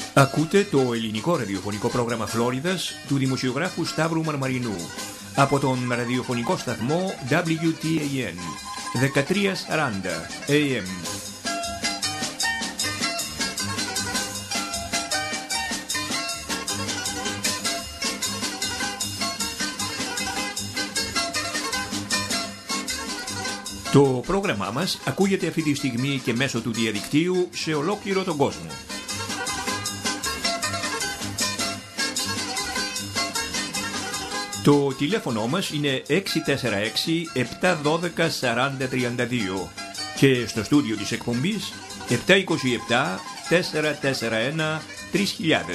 Ακούτε το ελληνικό ραδιοφωνικό πρόγραμμα Φλόριδας του δημοσιογράφου Σταύρου Μαρμαρινού από τον ραδιοφωνικό σταθμό WTAN 1340 AM. Το πρόγραμμά μας ακούγεται αυτή τη στιγμή και μέσω του διαδικτύου σε ολόκληρο τον κόσμο. Το τηλέφωνο μας είναι 646-712-4032 και στο στούντιο της εκπομπής 727-441-3000.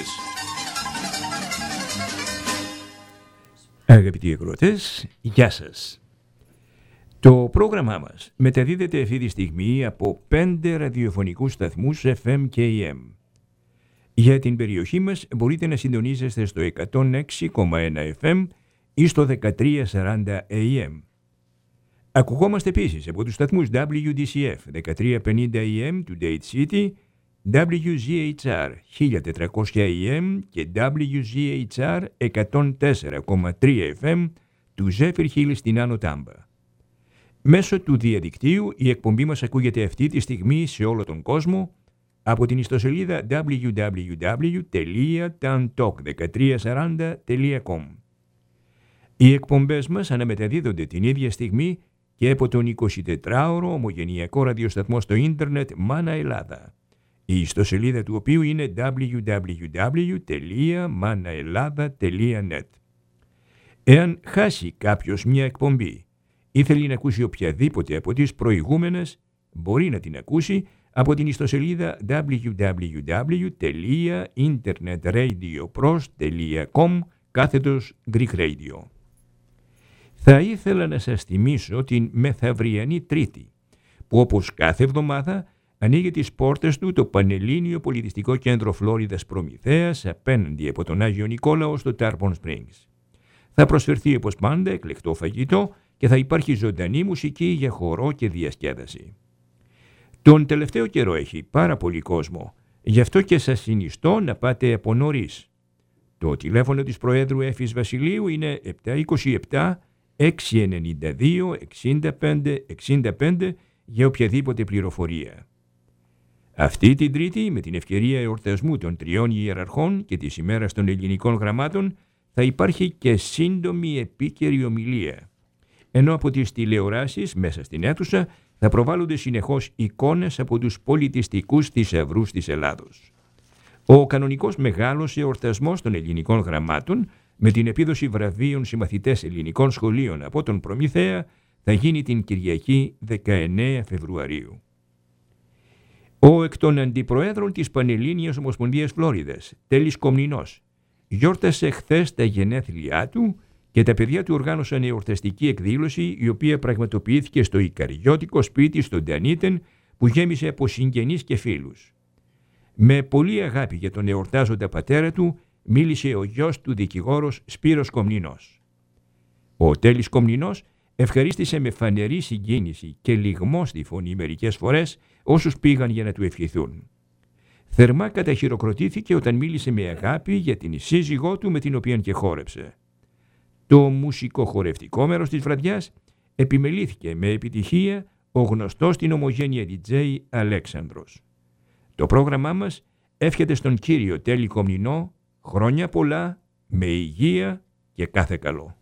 Αγαπητοί ακροατές, γεια σας. Το πρόγραμμά μας μεταδίδεται αυτή τη στιγμή από 5 ραδιοφωνικούς σταθμούς FM και AM. Για την περιοχή μας μπορείτε να συντονίζεστε στο 106,1 FM ή στο 1340 AM. Ακουγόμαστε επίσης από τους σταθμούς WDCF 1350 AM του Dade City, WZHR 1400 AM και WZHR 104,3 FM του Zephyr Hill στην Άνω Τάμπα. Μέσω του διαδικτύου η εκπομπή μας ακούγεται αυτή τη στιγμή σε όλο τον κόσμο από την ιστοσελίδα www.tantalk1340.com. Οι εκπομπές μας αναμεταδίδονται την ίδια στιγμή και από τον 24ωρο ομογενειακό ραδιοσταθμό στο ίντερνετ Μάνα Ελλάδα, η ιστοσελίδα του οποίου είναι www.manaelada.net. Εάν χάσει κάποιος μια εκπομπή ή θέλει να ακούσει οποιαδήποτε από τις προηγούμενες, μπορεί να την ακούσει από την ιστοσελίδα www.internetradiopros.com/Greek Radio. Θα ήθελα να σας θυμίσω την μεθαυριανή Τρίτη, που όπως κάθε εβδομάδα ανοίγει τις πόρτες του το Πανελλήνιο Πολιτιστικό Κέντρο Φλόριδας Προμηθέας απέναντι από τον Άγιο Νικόλαο στο Tarpon Springs. Θα προσφερθεί όπως πάντα εκλεκτό φαγητό και θα υπάρχει ζωντανή μουσική για χορό και διασκέδαση. Τον τελευταίο καιρό έχει πάρα πολύ κόσμο, γι' αυτό και σας συνιστώ να πάτε από νωρίς. Το τηλέφωνο της Προέδρου Έφης Βασιλείου είναι 727-692-65-65 για οποιαδήποτε πληροφορία. Αυτή την Τρίτη, με την ευκαιρία εορτασμού των 3 ιεραρχών και της ημέρας των ελληνικών γραμμάτων, θα υπάρχει και σύντομη επίκαιρη ομιλία. Ενώ από τις τηλεοράσεις μέσα στην αίθουσα θα προβάλλονται συνεχώς εικόνες από τους πολιτιστικούς θησαυρούς της Ελλάδος. Ο κανονικός μεγάλος εορτασμός των ελληνικών γραμμάτων με την επίδοση βραβείων σε μαθητές ελληνικών σχολείων από τον Προμηθέα θα γίνει την Κυριακή 19 Φεβρουαρίου. Ο εκ των αντιπροέδρων της Πανελλήνιας Ομοσπονδίας Φλόριδας, Τέλης Κομνηνός, γιόρτασε χθες τα γενέθλιά του και τα παιδιά του οργάνωσαν εορταστική εκδήλωση η οποία πραγματοποιήθηκε στο οικαριώτικο σπίτι στον Ντανίτεν που γέμισε από συγγενείς και φίλους. Με πολύ αγάπη για τον εορτάζοντα πατέρα του μίλησε ο γιος του δικηγόρος Σπύρος Κομνηνός. Ο Τέλης Κομνηνός ευχαρίστησε με φανερή συγκίνηση και λυγμό στη φωνή μερικές φορές όσους πήγαν για να του ευχηθούν. Θερμά καταχειροκροτήθηκε όταν μίλησε με αγάπη για την σύζυγό του με την οποία και χόρεψε. Το μουσικοχορευτικό μέρος της βραδιάς επιμελήθηκε με επιτυχία ο γνωστός στην ομογένεια DJ Αλέξανδρος. Το πρόγραμμά μας εύχεται στον κύριο Τέλη Κομνηνό χρόνια πολλά, με υγεία και κάθε καλό.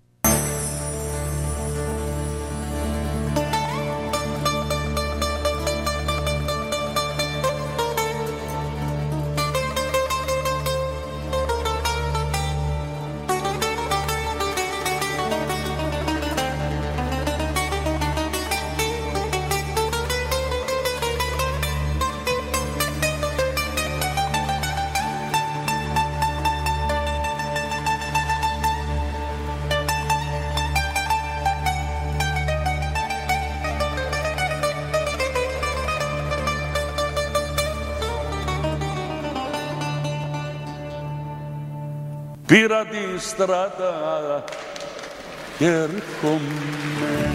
Πήρα τη στράτα και έρχομαι.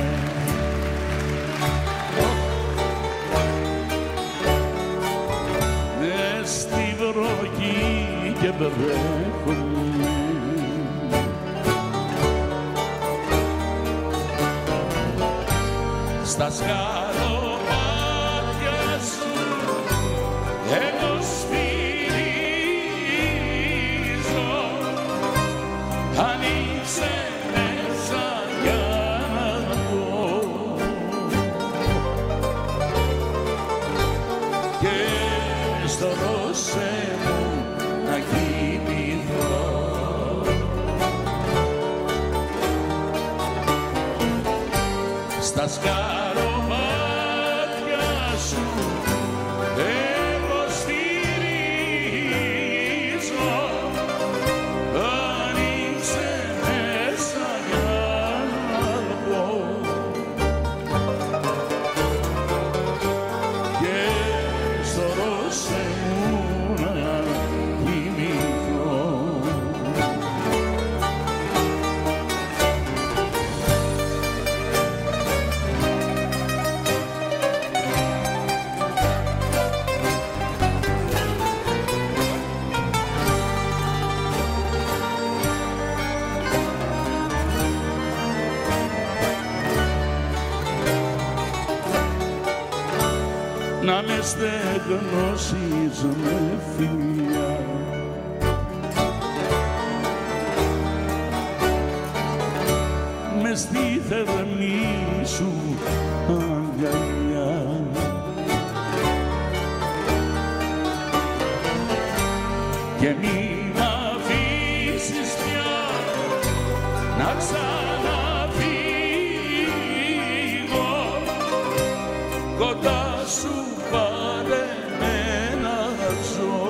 Μες στη βροχή και βρέχουνε. Στα σκαλοπάτια σου εγώ σφυρίζω, ανοίξε μέσα για να πω και στο ρόσε μου να κοιμηθώ. Στα σκαλοπάτια σου εγώ στηρίζω, ανοίξε μέσα για να πω και στο ρόσε μου να κοιμηθώ. Να με στεγνώσεις με φιλιά, μες στη θερμή σου αγκαλιά. Και μη μ' αφήσεις πια να ξαναφύγω, κοντά σου πάρε με να ζω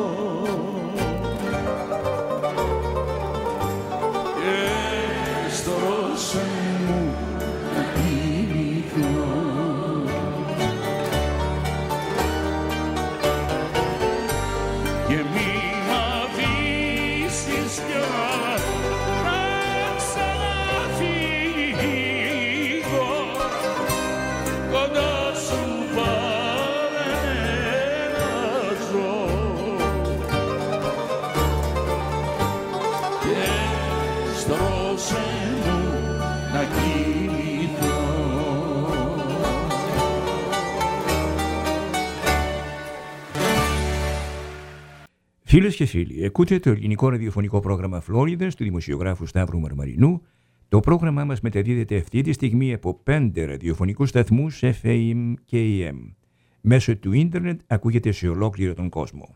και στο ρόσε μου να κοιμηθώ. Και μη μ' αφήσεις πια να ξαναφύγω, κοντά σου πάρε να ζω και στρώσε μου να κοιμηθώ. Φίλες και φίλοι, ακούτε το ελληνικό ραδιοφωνικό πρόγραμμα Φλόριδες του δημοσιογράφου Σταύρου Μαρμαρινού. Το πρόγραμμά μας μεταδίδεται αυτή τη στιγμή από 5 ραδιοφωνικούς σταθμούς FM και AM. Μέσω του ίντερνετ ακούγεται σε ολόκληρο τον κόσμο.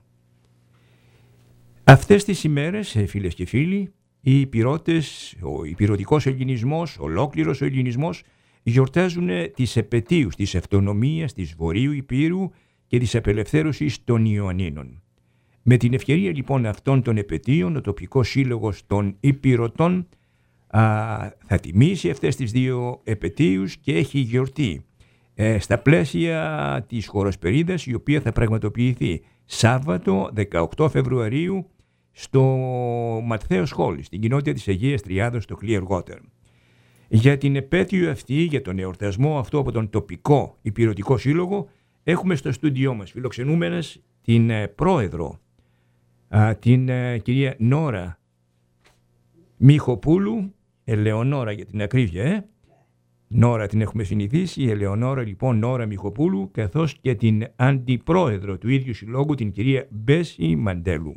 Αυτές τις ημέρες, φίλες και φίλοι, οι υπηρώτες, ο υπηρωτικός ελληνισμός, ολόκληρος ο ελληνισμός, γιορτάζουν τις επετείους της αυτονομίας της Βορείου Υπήρου και της απελευθέρωσης των Ιωαννίνων. Με την ευκαιρία λοιπόν αυτών των επετείων, ο τοπικός σύλλογος των υπηρωτών θα τιμήσει αυτές τις δύο επετείους και έχει γιορτή στα πλαίσια της χοροσπερίδας, η οποία θα πραγματοποιηθεί Σάββατο 18 Φεβρουαρίου στο Ματθαίος Hall, στην κοινότητα της Αγίας Τριάδος στο Clearwater. Για την επέτειο αυτή, για τον εορτασμό αυτό από τον τοπικό υπηρωτικό σύλλογο, έχουμε στο στούντιό μας φιλοξενούμενες την πρόεδρο, την κυρία Νόρα Μιχοπούλου, Ελεονόρα για την ακρίβεια, Νόρα την έχουμε συνηθίσει, Ελεονόρα λοιπόν Νόρα Μιχοπούλου, καθώς και την αντιπρόεδρο του ίδιου συλλόγου, την κυρία Μπέση Μαντέλου.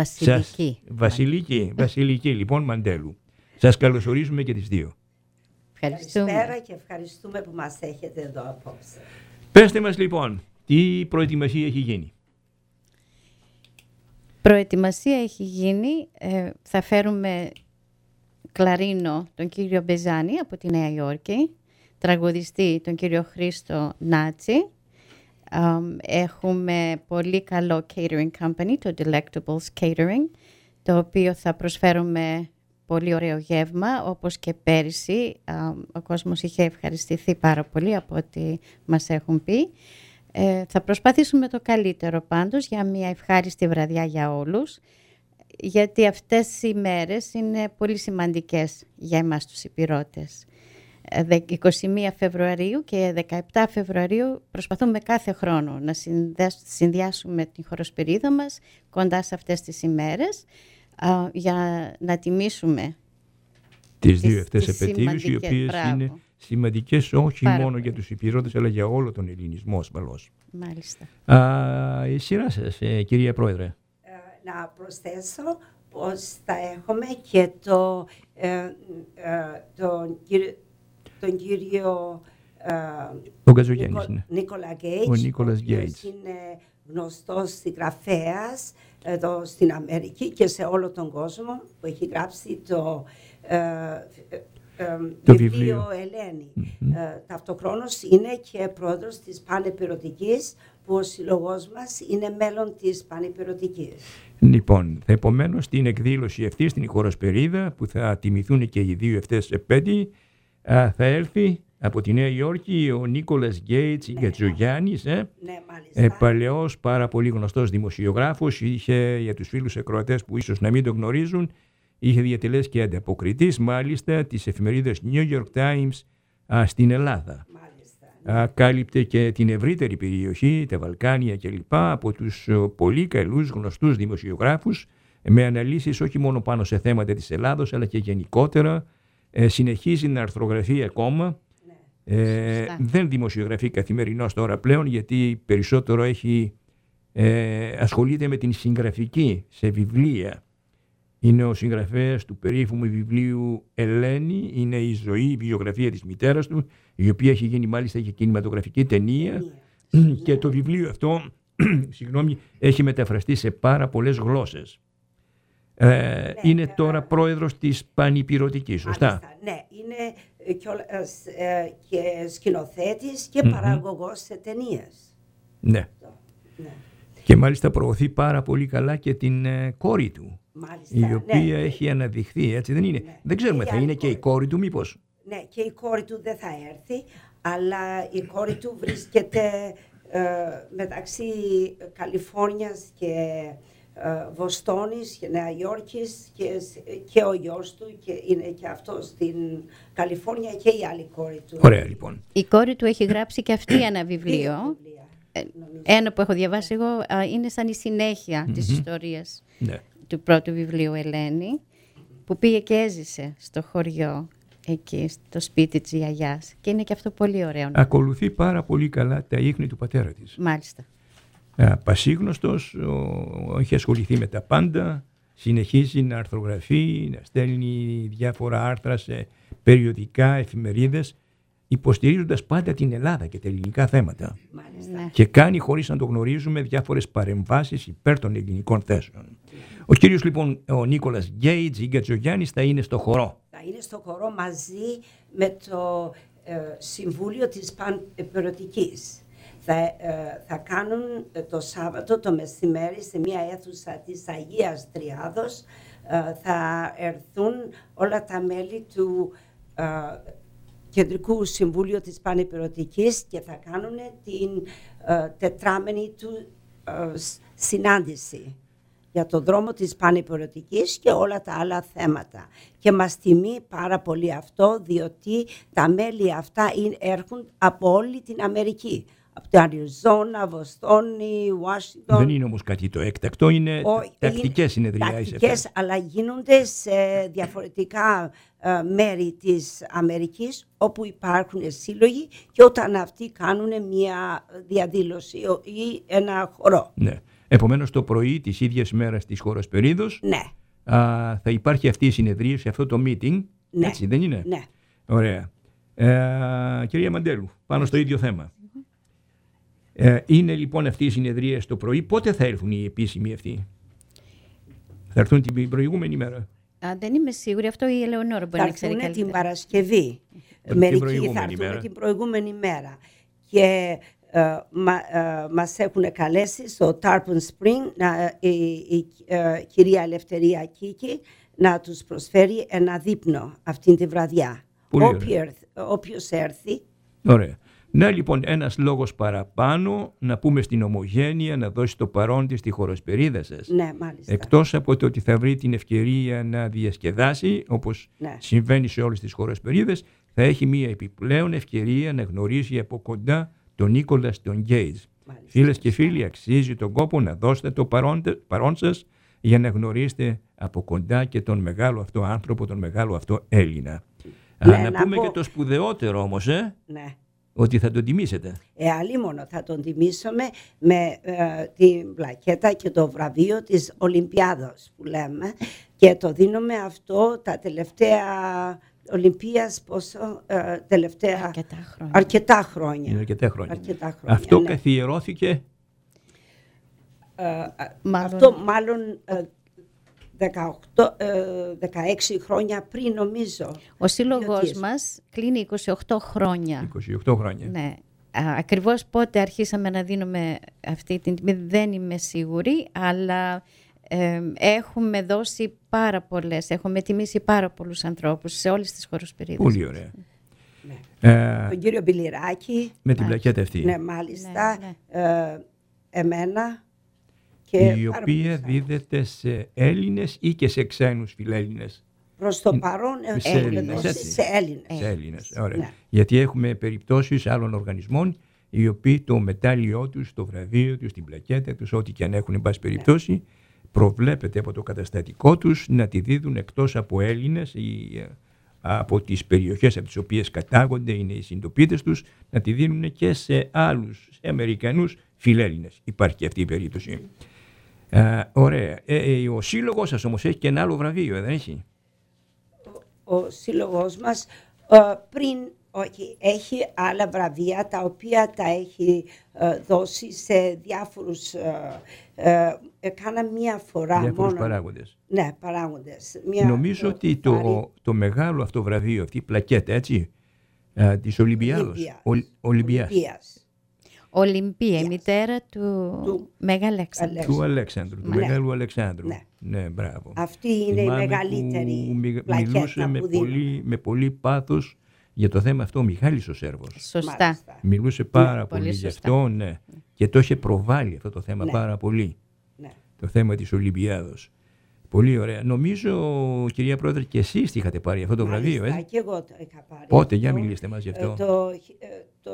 Βασιλική λοιπόν Μαντέλου. Σας καλωσορίζουμε και τις δύο. Καλησπέρα και ευχαριστούμε που μας έχετε εδώ απόψε. Πέστε μας λοιπόν, τι προετοιμασία έχει γίνει? Προετοιμασία έχει γίνει, θα φέρουμε κλαρίνο τον κύριο Μπεζάνη από τη Νέα Υόρκη, τραγουδιστή τον κύριο Χρήστο Νάτσι. Έχουμε πολύ καλό catering company, το Delectables Catering, το οποίο θα προσφέρουμε πολύ ωραίο γεύμα, όπως και πέρυσι. Ο κόσμος είχε ευχαριστηθεί πάρα πολύ από ό,τι μας έχουν πει. Θα προσπαθήσουμε το καλύτερο πάντως για μια ευχάριστη βραδιά για όλους, γιατί αυτές οι μέρες είναι πολύ σημαντικές για εμάς τους υπηρώτες. 21 Φεβρουαρίου και 17 Φεβρουαρίου προσπαθούμε κάθε χρόνο να συνδυάσουμε την χοροσπυρίδα μας κοντά σε αυτές τις ημέρες για να τιμήσουμε τις δύο αυτές επετείους, οι οποίες είναι σημαντικές όχι μόνο για τους υπηρώτες αλλά για όλο τον ελληνισμό ασφαλώς. Μάλιστα. Η σειρά σας, κυρία Πρόεδρε. Να προσθέσω πως θα έχουμε και τον κύριο Νίκολα Γκέιτς, είναι γνωστός συγγραφέας εδώ στην Αμερική και σε όλο τον κόσμο, που έχει γράψει το βιβλίο Ελένη. Ταυτοχρόνως είναι και πρόεδρος της Πανεπυρωτικής, που ο σύλλογός μας είναι μέλλον της Πανεπυρωτικής. Λοιπόν, επομένως στην εκδήλωση αυτή, στην Χοροσπερίδα, που θα τιμηθούν και οι δύο αυτές επέτειοι, θα έλθει από τη Νέα Υόρκη ο Νίκολας Γκέιτς Γκατζογιάννης, παλαιός πάρα πολύ γνωστός δημοσιογράφος. Είχε, για τους φίλους ακροατές που ίσως να μην τον γνωρίζουν, είχε διατελέσει και ανταποκριτής μάλιστα της εφημερίδας New York Times στην Ελλάδα. Κάλυπτε και την ευρύτερη περιοχή, τα Βαλκάνια κλπ. Από τους πολύ καλούς γνωστούς δημοσιογράφους, με αναλύσεις όχι μόνο πάνω σε θέματα της Ελλάδος αλλά και γενικότερα. Συνεχίζει να αρθρογραφεί ακόμα. Δεν δημοσιογραφεί καθημερινώς τώρα πλέον, γιατί περισσότερο ασχολείται με την συγγραφική σε βιβλία. Είναι ο συγγραφέας του περίφημου βιβλίου Ελένη, είναι η ζωή, η βιογραφία της μητέρας του, η οποία έχει γίνει μάλιστα και κινηματογραφική ταινία. Και το βιβλίο αυτό έχει μεταφραστεί σε πάρα πολλές γλώσσες. Είναι τώρα πρόεδρος της Πανηπειρωτικής, σωστά? Ναι, είναι και σκηνοθέτης και παραγωγός σε ταινίες. Ναι. Και μάλιστα προωθεί πάρα πολύ καλά και την κόρη του. Μάλιστα, η οποία έχει αναδειχθεί, έτσι δεν είναι? Δεν ξέρουμε, θα είναι και η κόρη του μήπως? Ναι, και η κόρη του δεν θα έρθει, αλλά η κόρη του βρίσκεται μεταξύ Καλιφόρνιας και Βοστόνης και Νέα Υόρκης, και ο γιος του και είναι και αυτό στην Καλιφόρνια και η άλλη κόρη του. Ωραία, λοιπόν. Η κόρη του έχει γράψει και αυτή ένα βιβλίο. Ένα που έχω διαβάσει εγώ είναι σαν η συνέχεια της ιστορίας του πρώτου βιβλίου Ελένη, που πήγε και έζησε στο χωριό εκεί, στο σπίτι της γιαγιάς, και είναι και αυτό πολύ ωραίο. Ακολουθεί πάρα πολύ καλά τα ίχνη του πατέρα της. Μάλιστα. Πασίγνωστος, έχει ασχοληθεί με τα πάντα, συνεχίζει να αρθρογραφεί, να στέλνει διάφορα άρθρα σε περιοδικά, εφημερίδες, υποστηρίζοντας πάντα την Ελλάδα και τα ελληνικά θέματα. Μάλιστα. Και κάνει, χωρίς να το γνωρίζουμε, διάφορες παρεμβάσεις υπέρ των ελληνικών θέσεων. Ο κύριος λοιπόν, ο Νίκολας Γκέιτς Γκατζογιάννης, θα είναι στο χορό. Θα είναι στο χορό μαζί με το Συμβούλιο της Πανεπυρωτικής. Θα κάνουν το Σάββατο το μεσημέρι σε μια αίθουσα της Αγίας Τριάδος. Θα έρθουν όλα τα μέλη του Κεντρικού Συμβούλιο της Πανεπυρωτικής και θα κάνουν την τετράμενη του συνάντηση για τον δρόμο της Πανεπυρωτικής και όλα τα άλλα θέματα. Και μας τιμεί πάρα πολύ αυτό, διότι τα μέλη αυτά έρχονται από όλη την Αμερική. Από την Αριζόνα, Βοστόνη, Ουάσιγκτον. Δεν είναι όμως κάτι το έκτακτο, είναι τακτικές συνεδριάσεις. Τακτικές, αλλά γίνονται σε διαφορετικά μέρη της Αμερικής, όπου υπάρχουν σύλλογοι, και όταν αυτοί κάνουν μια διαδήλωση ή ένα χορό. Ναι. Επομένως το πρωί της ίδιας μέρας της Χοροσπερίδος θα υπάρχει αυτή η συνεδρίαση, αυτό το meeting, έτσι δεν είναι? Ναι. Ωραία. Κυρία Μαντέλου, πάνω στο ίδιο θέμα. Είναι λοιπόν αυτή η συνεδρία το πρωί. Πότε θα έρθουν οι επίσημοι αυτοί? Θα έρθουν την προηγούμενη μέρα? Δεν είμαι σίγουρη, αυτό η Ελεονόρα μπορεί να ξέρει καλύτερα. Θα έρθουν την Παρασκευή. Μερικοί θα έρθουν την προηγούμενη μέρα. Και μας έχουν καλέσει στο Tarpon Spring η κυρία Ελευθερία Κίκη να τους προσφέρει ένα δείπνο αυτήν τη βραδιά. Όποιος έρθει. Ωραία. Να λοιπόν, ένας λόγος παραπάνω να πούμε στην Ομογένεια να δώσει το παρόν της στη Χοροσπερίδα σας. Ναι, μάλιστα. Εκτός από το ότι θα βρει την ευκαιρία να διασκεδάσει, όπως συμβαίνει σε όλες τις Χοροσπερίδες, θα έχει μια επιπλέον ευκαιρία να γνωρίσει από κοντά τον Νίκολας τον Γκέιτς. Φίλες και φίλοι, αξίζει τον κόπο να δώσετε το παρόν σας για να γνωρίσετε από κοντά και τον μεγάλο αυτό άνθρωπο, τον μεγάλο αυτό Έλληνα. Να πούμε και το σπουδαιότερο όμως, ναι. Ότι θα τον τιμήσετε. Αλίμονο θα τον τιμήσουμε με την πλακέτα και το βραβείο της Ολυμπιάδος που λέμε, και το δίνουμε αυτό τα τελευταία Ολυμπίας τελευταία αρκετά χρόνια. Αυτό καθιερώθηκε αυτό μάλλον 16 χρόνια πριν, νομίζω. Ο σύλλογος μας κλείνει 28 χρόνια. 28 χρόνια. Ναι. Ακριβώς πότε αρχίσαμε να δίνουμε αυτή την τιμή δεν είμαι σίγουρη, αλλά έχουμε δώσει πάρα πολλές, έχουμε τιμήσει πάρα πολλούς ανθρώπους σε όλες τις χοροσπυρίδες. Πολύ ωραία. Ναι. Τον κύριο Μπιλιράκη. Με την πλακέτα αυτή. Ναι, μάλιστα. Ναι. Εμένα. Η οποία δίδεται σε Έλληνες ή και σε ξένους φιλέλληνες. Προς το παρόν σε Έλληνες. Ωραία. Ναι. Γιατί έχουμε περιπτώσεις άλλων οργανισμών οι οποίοι το μετάλλιό τους, το βραβείο τους, την πλακέτα τους, ό,τι και αν έχουν εν πάση περιπτώσει, ναι, προβλέπεται από το καταστατικό τους να τη δίδουν εκτός από Έλληνες ή από τις περιοχές από τις οποίες κατάγονται, είναι οι συντοπίτες τους, να τη δίνουν και σε άλλους, σε Αμερικανούς φιλέλληνες. Υπάρχει και αυτή η περίπτωση. Ωραία. Ο σύλλογος σας όμως έχει και ένα άλλο βραβείο, δεν έχει? Ο σύλλογος μας έχει άλλα βραβεία τα οποία τα έχει δώσει σε διάφορους, κάνα μία φορά διάφορους μόνο. Παράγοντες. Ναι, παράγοντες. Νομίζω ότι το μεγάλο αυτό βραβείο, αυτή η πλακέτα, έτσι, της Ολυμπίας. Ολυμπία, η μητέρα του Μεγάλου Αλέξανδρου. Του Αλέξανδρου, του Μεγάλου Αλεξάνδρου. Ναι. Ναι, μπράβο. Αυτή είναι η μεγαλύτερη πλακέτα μιλούσε με πολύ πάθος για το θέμα αυτό ο Μιχάλης ο Σέρβος. Σωστά. Μιλούσε πάρα πολύ γι' αυτό, ναι. Και το είχε προβάλει αυτό το θέμα πάρα πολύ. Ναι. Το θέμα της Ολυμπιάδος. Πολύ ωραία. Νομίζω, κυρία Πρόεδρε, και εσείς είχατε πάρει αυτό το βραβείο, και εγώ το είχα πάρει. Πότε, για μιλήστε μας γι' αυτό. Το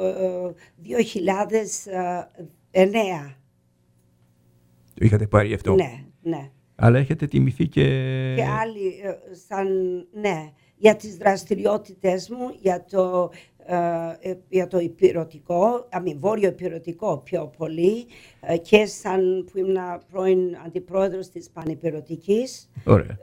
2009. Το είχατε πάρει αυτό. Ναι. Αλλά έχετε τιμηθεί και άλλοι, για τις δραστηριότητες μου, για το υπηρετικό, βόρειο υπηρετικό πιο πολύ, και σαν που ήμουν πρώην αντιπρόεδρος της Πανυπηρετικής. Ωραία.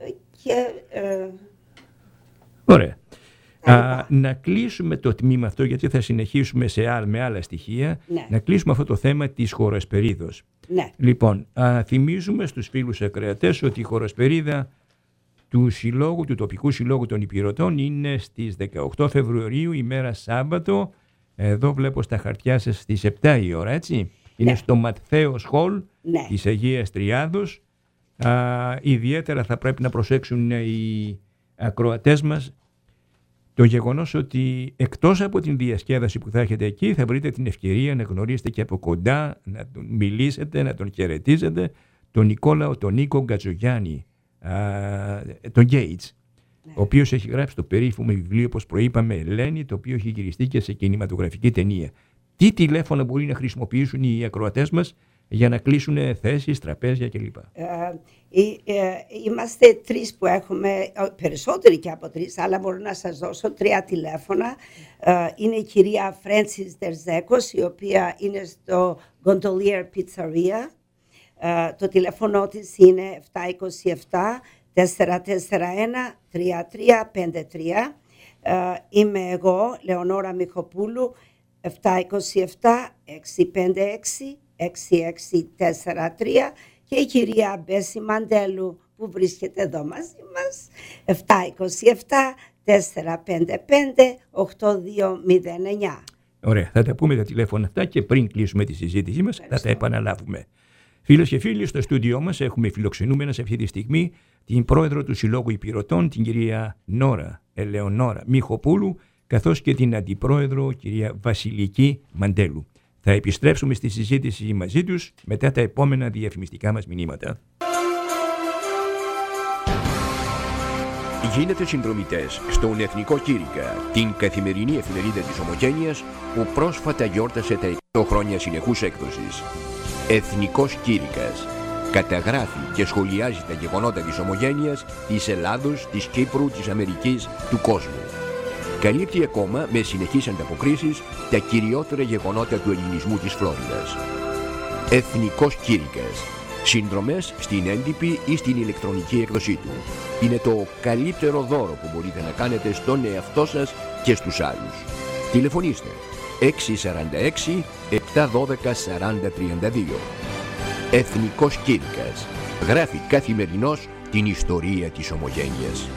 Ωραία. Να κλείσουμε το τμήμα αυτό, γιατί θα συνεχίσουμε με άλλα στοιχεία, να κλείσουμε αυτό το θέμα της χοροσπερίδος. Ναι. Λοιπόν, θυμίζουμε στους φίλους ακροατές ότι η χοροσπερίδα του τοπικού συλλόγου των Υπηρετών είναι στις 18 Φεβρουαρίου, ημέρα Σάββατο. Εδώ βλέπω στα χαρτιά σας στις 7 η ώρα, έτσι. Είναι στο Ματθαίος Χολ της Αγίας Τριάδος. Ιδιαίτερα θα πρέπει να προσέξουν οι ακροατές μας το γεγονός ότι εκτός από την διασκέδαση που θα έχετε εκεί, θα βρείτε την ευκαιρία να γνωρίσετε και από κοντά, να τον μιλήσετε, να τον χαιρετίζετε, τον Νίκο Γκατζογιάννη, τον Γκέιτς, ο οποίος έχει γράψει το περίφημο βιβλίο, όπως προείπαμε, Ελένη, το οποίο έχει γυριστεί και σε κινηματογραφική ταινία. Τι τηλέφωνα μπορεί να χρησιμοποιήσουν οι ακροατές για να κλείσουν θέσεις, τραπέζια κλπ. Είμαστε τρεις που έχουμε, περισσότεροι και από τρεις, αλλά μπορώ να σας δώσω 3 τηλέφωνα. Είναι η κυρία Φρένσις Δερζέκος, η οποία είναι στο Gondolier Pizzeria. Το τηλέφωνο της είναι 727-441-3353. Είμαι εγώ, Λεωνόρα Μιχοπούλου, 727-656-6643, και η κυρία Μπέση Μαντέλου που βρίσκεται εδώ μαζί μας, 727-455-8209. Ωραία, θα τα πούμε τα τηλέφωνα αυτά και πριν κλείσουμε τη συζήτησή μας θα τα επαναλάβουμε. Φίλες και φίλοι, στο στούντιό μας έχουμε φιλοξενούμενα σε αυτή τη στιγμή την πρόεδρο του Συλλόγου Υπηρετών, την κυρία Ελεονόρα Μιχοπούλου, καθώς και την αντιπρόεδρο, κυρία Βασιλική Μαντέλου. Θα επιστρέψουμε στη συζήτηση μαζί τους μετά τα επόμενα διαφημιστικά μας μηνύματα. Γίνετε συνδρομητές στον Εθνικό Κήρυκα, την καθημερινή εφημερίδα της Ομογένειας που πρόσφατα γιόρτασε τα 100 χρόνια συνεχούς έκδοσης. Εθνικός Κήρυκας καταγράφει και σχολιάζει τα γεγονότα της Ομογένειας, της Ελλάδος, της Κύπρου, της Αμερικής, του κόσμου. Καλύπτει ακόμα με συνεχείς ανταποκρίσεις τα κυριότερα γεγονότα του ελληνισμού της Φλόριδας. Εθνικός Κήρυκας. Συνδρομές στην έντυπη ή στην ηλεκτρονική έκδοσή του. Είναι το καλύτερο δώρο που μπορείτε να κάνετε στον εαυτό σας και στους άλλους. Τηλεφωνήστε 646 712 4032. Εθνικός Κήρυκας. Γράφει καθημερινώς την ιστορία της Ομογένειας.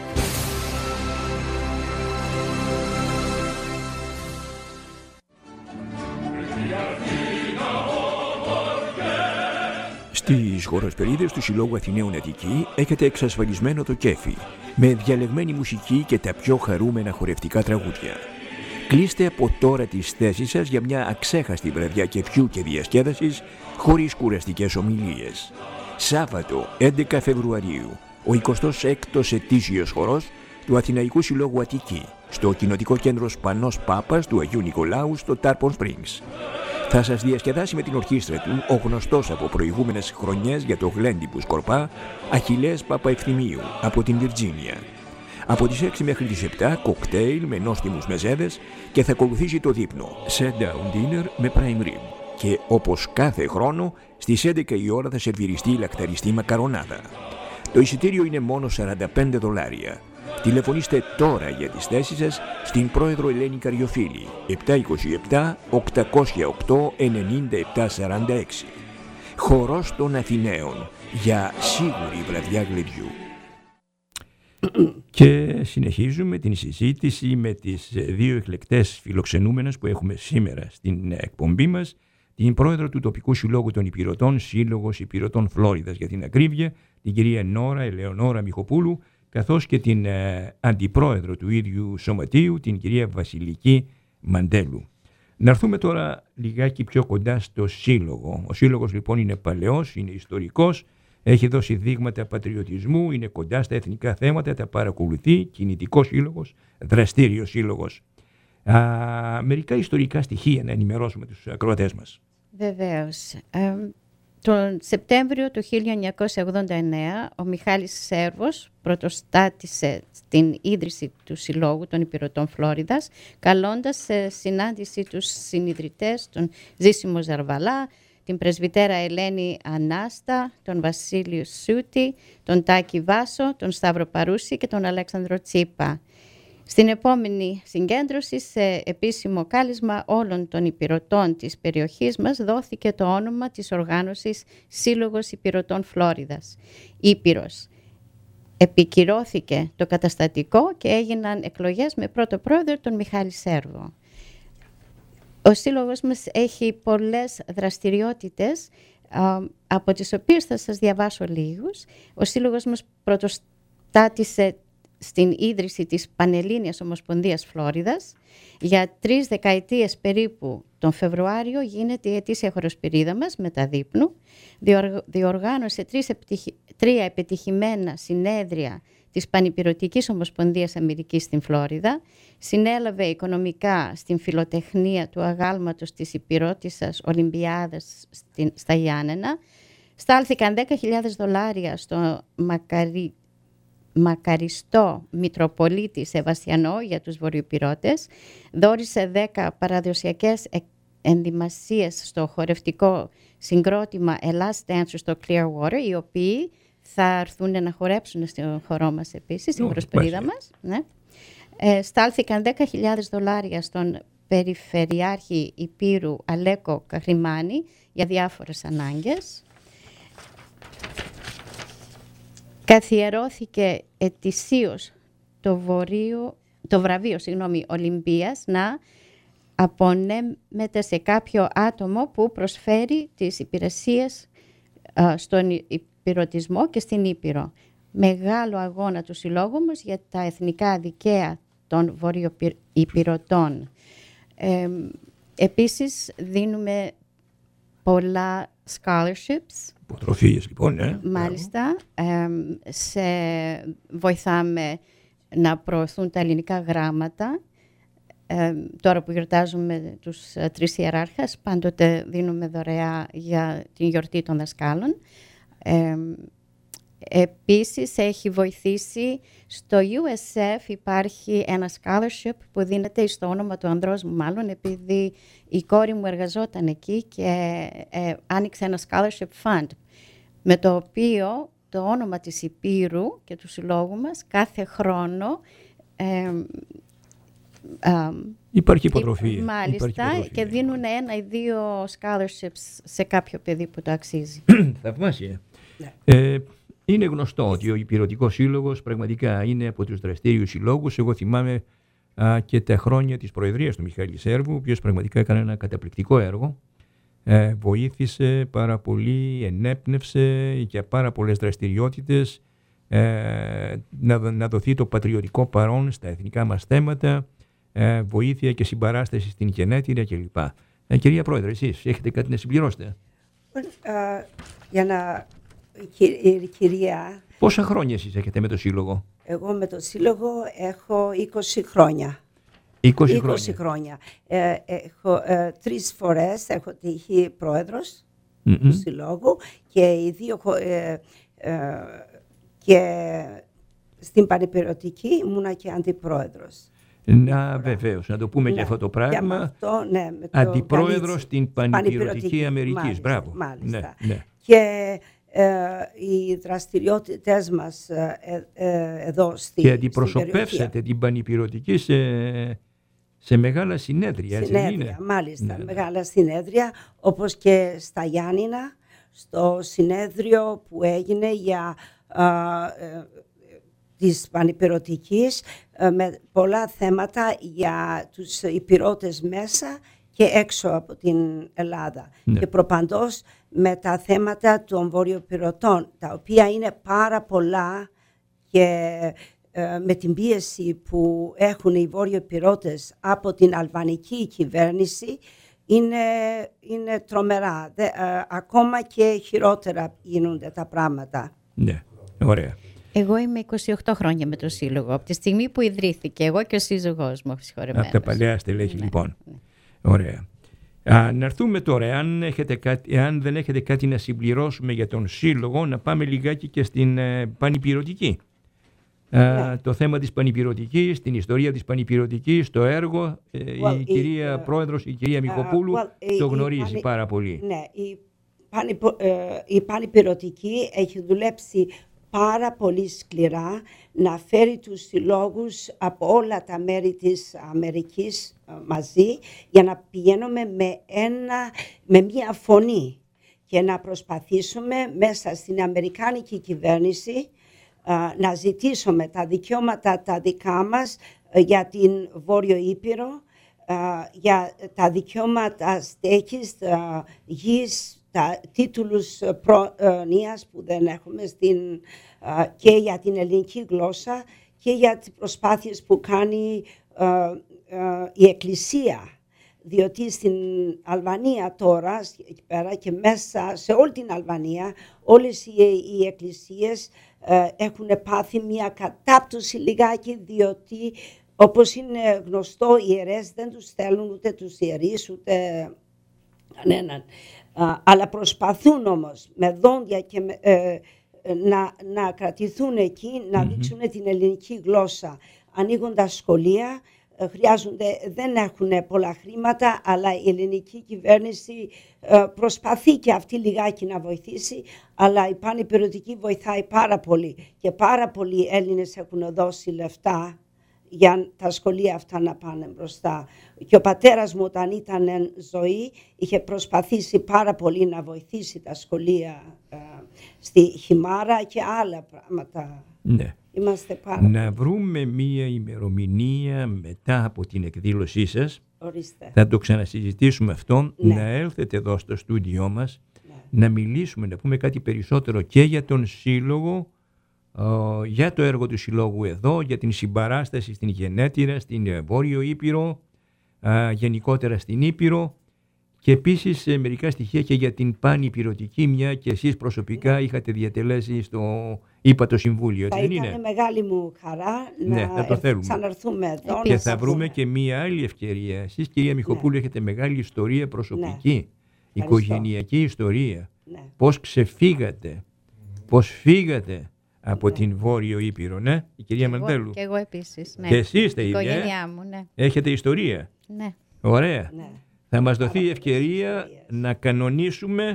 Στις χοροσπερίδες του Συλλόγου Αθηναίων Αττική έχετε εξασφαλισμένο το κέφι, με διαλεγμένη μουσική και τα πιο χαρούμενα χορευτικά τραγούδια. Κλείστε από τώρα τις θέσεις σας για μια αξέχαστη βραδιά κεφιού και διασκέδασης, χωρίς κουραστικές ομιλίες. Σάββατο 11 Φεβρουαρίου, ο 26ος ετήσιος χορός του Αθηναϊκού Συλλόγου Αττική, στο Κοινοτικό Κέντρο Σπανός Πάπας του Αγίου Νικολάου στο Tarpon Springs. Θα σας διασκεδάσει με την ορχήστρα του ο γνωστός από προηγούμενες χρονιές για το γλέντι που σκορπά Αχιλλέας Παπαευθυμίου από την Βιρτζίνια. Από τις 6 μέχρι τις 7 κοκτέιλ με νόστιμους μεζέδες και θα ακολουθήσει το δείπνο Set Down Dinner με prime rib. Και όπως κάθε χρόνο στις 11 η ώρα θα σερβιριστεί η λακταριστή μακαρονάδα. Το εισιτήριο είναι μόνο $45. Τηλεφωνήστε τώρα για τις θέσεις σας στην πρόεδρο Ελένη Καριοφίλη 727 808 9746. Χορός των Αθηναίων για σίγουρη βραδιά γλεντιού. Και συνεχίζουμε την συζήτηση με τις δύο εκλεκτές φιλοξενούμενες που έχουμε σήμερα στην εκπομπή μας, την πρόεδρο του τοπικού συλλόγου των Ηπειρωτών, Σύλλογος Ηπειρωτών Φλόριδας για την ακρίβεια, την κυρία Νόρα Ελεονόρα Μιχοπούλου, καθώς και την αντιπρόεδρο του ίδιου σωματείου, την κυρία Βασιλική Μαντέλου. Να έρθουμε τώρα λιγάκι πιο κοντά στο σύλλογο. Ο σύλλογος λοιπόν είναι παλαιός, είναι ιστορικός, έχει δώσει δείγματα πατριωτισμού, είναι κοντά στα εθνικά θέματα, τα παρακολουθεί, κινητικός σύλλογος, δραστήριος σύλλογος. Μερικά ιστορικά στοιχεία να ενημερώσουμε τους ακροατές μας. Βεβαίως. Τον Σεπτέμβριο του 1989 ο Μιχάλης Σέρβος πρωτοστάτησε στην ίδρυση του Συλλόγου των Ηπειρωτών Φλόριδας, καλώντας σε συνάντηση τους συνιδρυτές, τον Ζήσιμο Ζαρβαλά, την πρεσβυτέρα Ελένη Ανάστα, τον Βασίλειο Σούτη, τον Τάκη Βάσο, τον Σταύρο Παρούση και τον Αλέξανδρο Τσίπα. Στην επόμενη συγκέντρωση, σε επίσημο κάλεσμα όλων των ηπειρωτών της περιοχής μας, δόθηκε το όνομα της οργάνωσης Σύλλογος Ηπειρωτών Φλόριδας, Ήπειρος. Επικυρώθηκε το καταστατικό και έγιναν εκλογές με πρώτο πρόεδρο τον Μιχάλη Σέρβο. Ο σύλλογος μας έχει πολλές δραστηριότητες, από τις οποίες θα σας διαβάσω λίγους. Ο σύλλογος μας πρωτοστάτησε στην ίδρυση της Πανελλήνιας Ομοσπονδίας Φλόριδας. Για 3 δεκαετίες περίπου τον Φεβρουάριο γίνεται η ετήσια χοροσπυρίδα μας με τα δείπνου. Διοργάνωσε 3 επιτυχημένα συνέδρια της Πανηπειρωτικής Ομοσπονδίας Αμερικής στην Φλόριδα. Συνέλαβε οικονομικά στην φιλοτεχνία του αγάλματος της Ηπειρώτισσας Ολυμπιάδας στα Γιάννενα. Στάλθηκαν $10.000 στο μακαριστό Μητροπολίτη Σεβαστιανό για τους Βορειοπειρώτες. Δώρισε 10 παραδοσιακές ενδυμασίες στο χορευτικό συγκρότημα Ελλάς Dancers στο Clearwater, οι οποίοι θα έρθουν να χορέψουν στο χορό μας επίσης, στην χοροσπερίδα μας. Ναι. Στάλθηκαν $10.000 στον Περιφερειάρχη Υπήρου Αλέκο Καχρημάνη για διάφορες ανάγκες. Καθιερώθηκε ετησίως το βραβείο Ολυμπίας να απονέμεται σε κάποιο άτομο που προσφέρει τις υπηρεσίες στον υπηρωτισμό και στην Ήπειρο. Μεγάλο αγώνα του συλλόγου μας για τα εθνικά δικαία των βορειοϊπειρωτών. Επίσης δίνουμε πολλά scholarships Υποτροφίες λοιπόν, Μάλιστα. Βοηθάμε να προωθούν τα ελληνικά γράμματα. Τώρα που γιορτάζουμε τους 3 ιεράρχες, πάντοτε δίνουμε δωρεά για την γιορτή των δασκάλων. Επίσης έχει βοηθήσει στο USF, υπάρχει ένα scholarship που δίνεται στο όνομα του ανδρός μου, μάλλον επειδή η κόρη μου εργαζόταν εκεί και άνοιξε ένα scholarship fund, με το οποίο το όνομα της Υπήρου και του συλλόγου μας κάθε χρόνο υπάρχει υποτροφία. Μάλιστα, και δίνουν 1 ή 2 scholarships σε κάποιο παιδί που το αξίζει. Θαυμάσια. Είναι γνωστό ότι ο Υπηρωτικός Σύλλογος πραγματικά είναι από τους δραστήριους συλλόγους. Εγώ θυμάμαι και τα χρόνια της Προεδρίας του Μιχάλη Σέρβου, ο οποίος πραγματικά έκανε ένα καταπληκτικό έργο. Βοήθησε πάρα πολύ, ενέπνευσε για πάρα πολλές δραστηριότητες, να δοθεί το πατριωτικό παρόν στα εθνικά μας θέματα, βοήθεια και συμπαράσταση στην γενέτειρα κλπ. Κυρία Πρόεδρε, εσείς έχετε κάτι να συμπληρώσετε? Κυρία. Πόσα χρόνια εσείς έχετε με το Σύλλογο? Εγώ με το Σύλλογο έχω 20 χρόνια. 20 χρόνια. Έχω 3 φορές έχω τύχει πρόεδρος του Συλλόγου και οι 2 και στην Πανηπηρωτική ήμουνα και αντιπρόεδρος. Βεβαίως, να το πούμε και αυτό το πράγμα. Αντιπρόεδρος στην Πανηπηρωτική Αμερικής. Μπράβο. Μάλιστα. Και οι δραστηριότητες μας εδώ στην και αντιπροσωπεύσατε την Πανηπηρωτική σε μεγάλα συνέδρια. Μάλιστα, μεγάλα συνέδρια, όπως και στα Γιάννηνα, στο συνέδριο που έγινε για της Πανηπηρωτικής, με πολλά θέματα για τους υπηρώτες μέσα και έξω από την Ελλάδα. Και προπαντός με τα θέματα των βορειοπυρωτών, τα οποία είναι πάρα πολλά και με την πίεση που έχουν οι βορειοπυρώτες από την αλβανική κυβέρνηση είναι τρομερά. Ακόμα και χειρότερα γίνονται τα πράγματα. Ναι, ωραία. Εγώ είμαι 28 χρόνια με το Σύλλογο, από τη στιγμή που ιδρύθηκε, εγώ και ο σύζυγός μου, συγχωρεμένος. Από τα παλιά στελέχη, λοιπόν. Ωραία. Να έρθουμε τώρα, αν δεν έχετε κάτι να συμπληρώσουμε για τον Σύλλογο, να πάμε λιγάκι και στην Πανηπηρωτική. Το θέμα της Πανηπηρωτικής, την ιστορία της Πανηπηρωτικής, το έργο, η κυρία Πρόεδρος, η κυρία Μιχοπούλου, το γνωρίζει πάρα πολύ. Ναι, η Πανηπηρωτική έχει δουλέψει πάρα πολύ σκληρά να φέρει τους συλλόγους από όλα τα μέρη της Αμερικής μαζί, για να πηγαίνουμε με μία φωνή και να προσπαθήσουμε μέσα στην Αμερικάνικη κυβέρνηση να ζητήσουμε τα δικαιώματα τα δικά μας για την Βόρειο Ήπειρο, για τα δικαιώματα στέγης, γης, τα τίτλους προνοίας που δεν έχουμε και για την ελληνική γλώσσα και για τις προσπάθειες που κάνει η Εκκλησία. Διότι στην Αλβανία τώρα, εκεί πέρα και μέσα σε όλη την Αλβανία, όλες οι εκκλησίες έχουν πάθει μια κατάπτωση λιγάκι, διότι όπως είναι γνωστό, οι ιερές δεν τους θέλουν ούτε τους ιερείς ούτε κανέναν. Αλλά προσπαθούν όμως με δόντια και να κρατηθούν εκεί, να δείξουν την ελληνική γλώσσα. Ανοίγοντας σχολεία, δεν έχουν πολλά χρήματα, αλλά η ελληνική κυβέρνηση προσπαθεί και αυτή λιγάκι να βοηθήσει, αλλά η Πανηπηρωτική βοηθάει πάρα πολύ και πάρα πολλοί Έλληνες έχουν δώσει λεφτά για τα σχολεία αυτά να πάνε μπροστά. Και ο πατέρας μου όταν ήταν εν ζωή είχε προσπαθήσει πάρα πολύ να βοηθήσει τα σχολεία στη Χιμάρα και άλλα πράγματα. Ναι. Είμαστε να βρούμε μία ημερομηνία μετά από την εκδήλωσή σας. Ορίστε. Θα το ξανασυζητήσουμε αυτό. Ναι. Να έλθετε εδώ στο στούντιό μας, να μιλήσουμε, να πούμε κάτι περισσότερο και για τον Σύλλογο, για το έργο του Συλλόγου εδώ, για την συμπαράσταση στην γενέτειρα, στην Βόρειο Ήπειρο, γενικότερα στην Ήπειρο, Και επίσης μερικά στοιχεία και για την πανυπηρωτική, μια και εσείς προσωπικά είχατε διατελέσει στο ύπατο συμβούλιο. Θα ήταν μεγάλη μου χαρά να ξαναρθούμε εδώ. Και θα βρούμε και μια άλλη ευκαιρία. Εσείς, κυρία Μιχοπούλου, έχετε μεγάλη ιστορία προσωπική, οικογενειακή ιστορία. Πώς ξεφύγατε, πώς φύγατε από την Βόρειο Ήπειρο, ναι, η κυρία Μαντέλου. Και εγώ επίσης, ναι. Και εσείς τα ίδια. Η οικογένειά μου, ναι. Έχετε ιστορία. Ναι. Ωραία. Ναι. Θα μας δοθεί η ευκαιρία να κανονίσουμε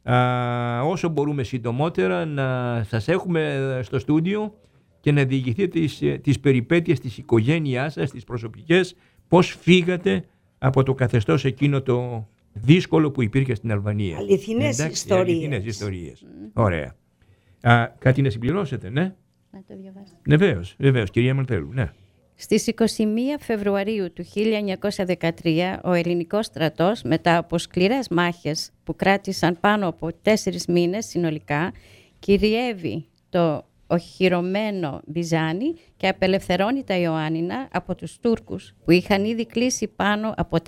όσο μπορούμε συντομότερα, να σας έχουμε στο στούντιο και να διηγηθείτε τις περιπέτειες της οικογένειάς σας, τις προσωπικές, πώς φύγατε από το καθεστώς εκείνο το δύσκολο που υπήρχε στην Αλβανία. Αληθινές ιστορίες. Ωραία. Κάτι να συμπληρώσετε, ναι? Να το διαβάσω. Βεβαίως, κυρία Μαντέλου, ναι. Στις 21 Φεβρουαρίου του 1913, ο ελληνικός στρατός, μετά από σκληρές μάχες που κράτησαν πάνω από 4 μήνες συνολικά, κυριεύει το οχυρωμένο Μπιζάνι και απελευθερώνει τα Ιωάννινα από τους Τούρκους, που είχαν ήδη κλείσει πάνω από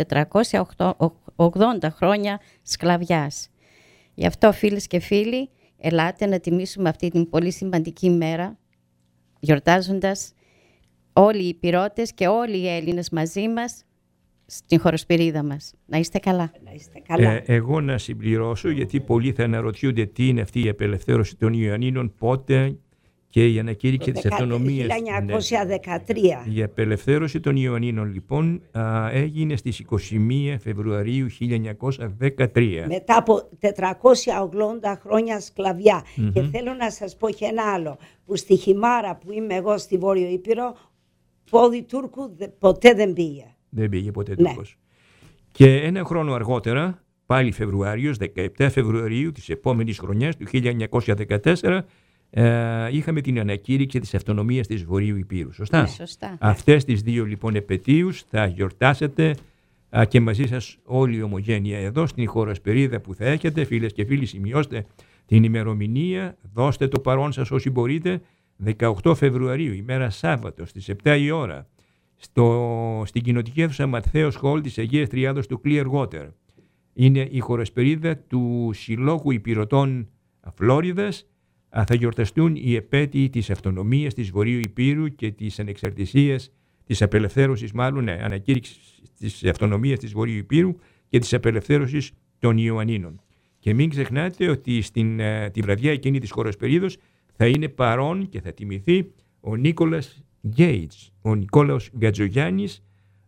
480 χρόνια σκλαβιάς. Γι' αυτό, φίλες και φίλοι, ελάτε να τιμήσουμε αυτή την πολύ σημαντική μέρα, γιορτάζοντας όλοι οι Ηπειρώτες και όλοι οι Έλληνες μαζί μας στην χωροσπυρίδα μας. Να είστε καλά. Εγώ να συμπληρώσω, γιατί πολλοί θα αναρωτιούνται τι είναι αυτή η απελευθέρωση των Ιωαννίνων, πότε και η ανακήρυξη της αυτονομίας. 1913. Η απελευθέρωση των Ιωαννίνων λοιπόν έγινε στις 21 Φεβρουαρίου 1913. Μετά από 480 χρόνια σκλαβιά. Και θέλω να σας πω και ένα άλλο, που στη Χιμάρα που είμαι εγώ στη Βόρειο Ήπειρο, πόδι Τούρκου ποτέ δεν πήγε. Δεν πήγε ποτέ Τούρκος. Και ένα χρόνο αργότερα, πάλι Φεβρουάριος, 17 Φεβρουαρίου της επόμενης χρονιάς, του 1914, είχαμε την ανακήρυξη της αυτονομίας της Βορείου Ηπείρου. Σωστά? Σωστά. Αυτές τις δύο λοιπόν επετείους θα γιορτάσετε και μαζί σας όλη η ομογένεια εδώ στην χωροσπερίδα που θα έχετε. Φίλες και φίλοι, σημειώστε την ημερομηνία, δώστε το παρόν σας όσοι μπορείτε. 18 Φεβρουαρίου, ημέρα Σάββατο, στις 7 η ώρα, στην κοινοτική αίθουσα Ματθαίος Χολ της Αγίας Τριάδος του Clear Water. Είναι η χωροσπερίδα του Συλλόγου Ηπειρωτών Φλόριδας. Θα γιορταστούν οι επέτειοι της αυτονομίας της Βορείου Ηπείρου και της ανεξαρτησίας, της απελευθέρωσης ανακήρυξης της αυτονομίας της Βορείου Ηπείρου και της απελευθέρωσης των Ιωαννίνων. Και μην ξεχνάτε ότι τη βραδιά εκείνη της χωροσπερίδος θα είναι παρόν και θα τιμηθεί ο Νίκολας Γκέιτς, ο Νικόλαος Γκατζογιάννης,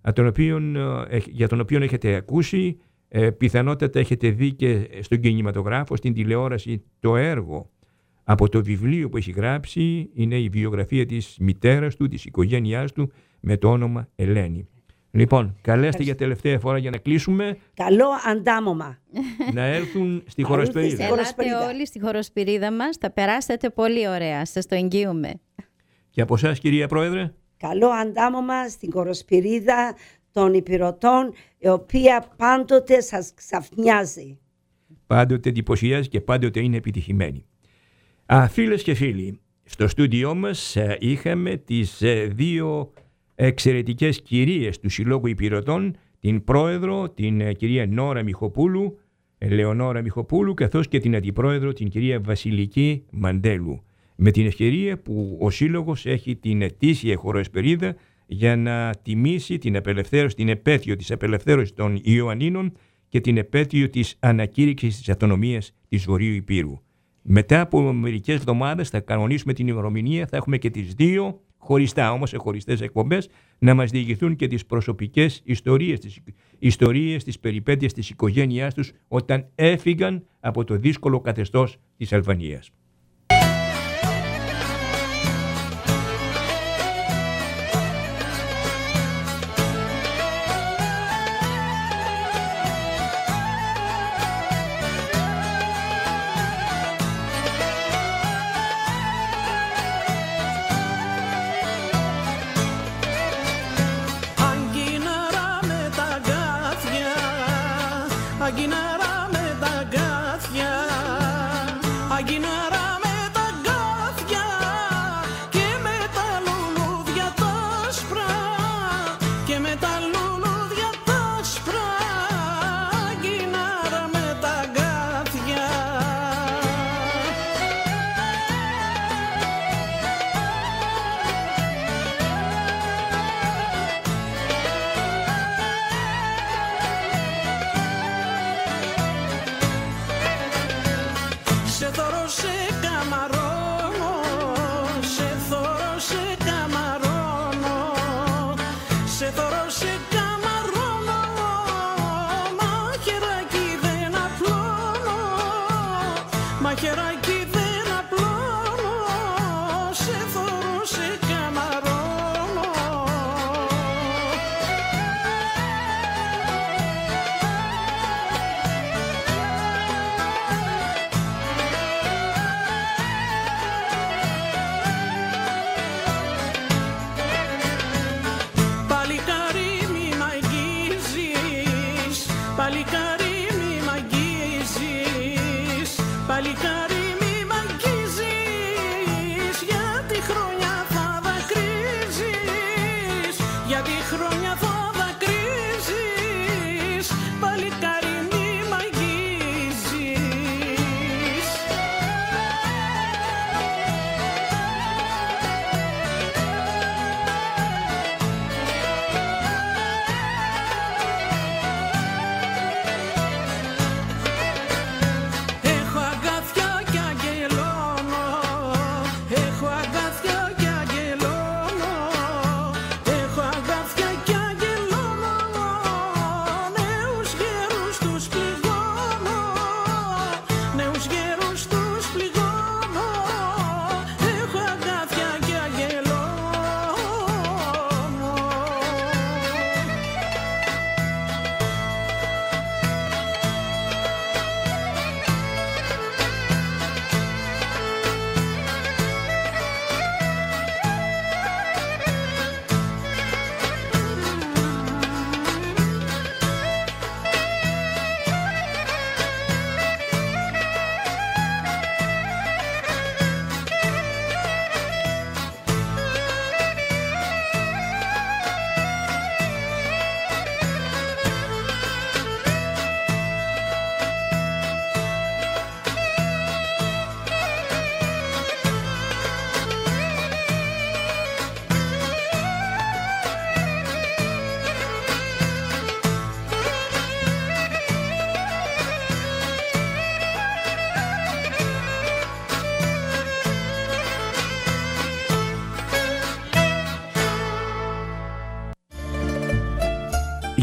για τον οποίο έχετε ακούσει, πιθανότατα έχετε δει και στον κινηματογράφο, στην τηλεόραση, το έργο από το βιβλίο που έχει γράψει. Είναι η βιογραφία της μητέρας του, της οικογένειάς του, με το όνομα Ελένη. Λοιπόν, καλέστε για τελευταία φορά για να κλείσουμε. Καλό αντάμωμα. Να έρθουν στη χωροσπερίδα. Ελάτε όλοι στη χωροσπερίδα μας, θα περάσετε πολύ ωραία, σας το εγγύουμε. Και από εσάς, κυρία Πρόεδρε. Καλό αντάμωμα στην χωροσπερίδα των Ηπειρωτών, η οποία πάντοτε σας ξαφνιάζει. Πάντοτε εντυπωσιάζει και πάντοτε είναι επιτυχημένη. Φίλες και φίλοι, στο στούντιό μας είχαμε τις δύο εξαιρετικές κυρίες του Συλλόγου Ηπειρωτών, την πρόεδρο, την κυρία Νόρα Μιχοπούλου, Ελεονόρα Μιχοπούλου, καθώς και την αντιπρόεδρο, την κυρία Βασιλική Μαντέλου. Με την ευκαιρία που ο Σύλλογος έχει την ετήσια χωροσπερίδα για να τιμήσει την απελευθέρωση, την επέτειο της απελευθέρωσης των Ιωαννίνων και την επέτειο της ανακήρυξης της αυτονομίας της Βορείου Ηπείρου. Μετά από μερικές εβδομάδες θα κανονίσουμε την ημερομηνία, θα έχουμε και τις δύο χωριστά, όμως σε χωριστές εκπομπές, να μας διηγηθούν και τις προσωπικές ιστορίες, τις περιπέτειες της οικογένειάς τους όταν έφυγαν από το δύσκολο καθεστώς της Αλβανίας. Aguinara me da gracia, Aguinara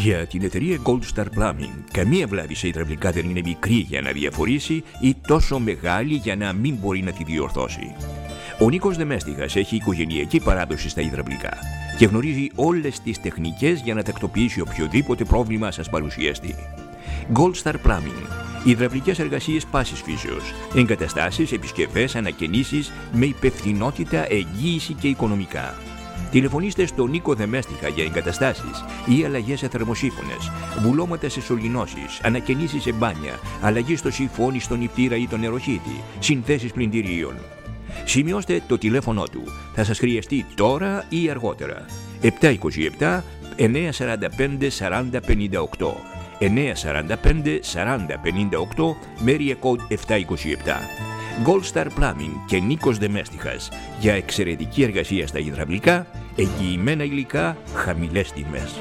Για την εταιρεία Gold Star Plumbing, καμία βλάβη σε υδραυλικά δεν είναι μικρή για να διαφορήσει ή τόσο μεγάλη για να μην μπορεί να τη διορθώσει. Ο Νίκος Δεμέστιχας έχει οικογενειακή παράδοση στα υδραυλικά και γνωρίζει όλες τις τεχνικές για να τακτοποιήσει οποιοδήποτε πρόβλημα σας παρουσιαστεί. Gold Star Plumbing. Υδραυλικές εργασίες πάσης φύσεως, εγκαταστάσεις, επισκευές, ανακαινήσεις με υπευθυνότητα, εγγύηση και οικονομικά. Τηλεφωνήστε στον Νίκο Δεμέστιχα για εγκαταστάσεις ή αλλαγές σε θερμοσύφωνες, βουλώματα σε σωληνώσεις, ανακαινήσεις σε μπάνια, αλλαγή στο σιφόνι, στον νηπτήρα ή τον νεροχύτη, συνθέσεις πλυντηρίων. Σημειώστε το τηλέφωνο του. Θα σας χρειαστεί τώρα ή αργότερα. 727 945 40 58. 945 40 58, Area Code 727. Gold Star Plumbing και Νίκος Δεμέστιχας για εξαιρετική εργασία στα υδραυλικά, εγγυημένα υλικά, χαμηλές τιμές.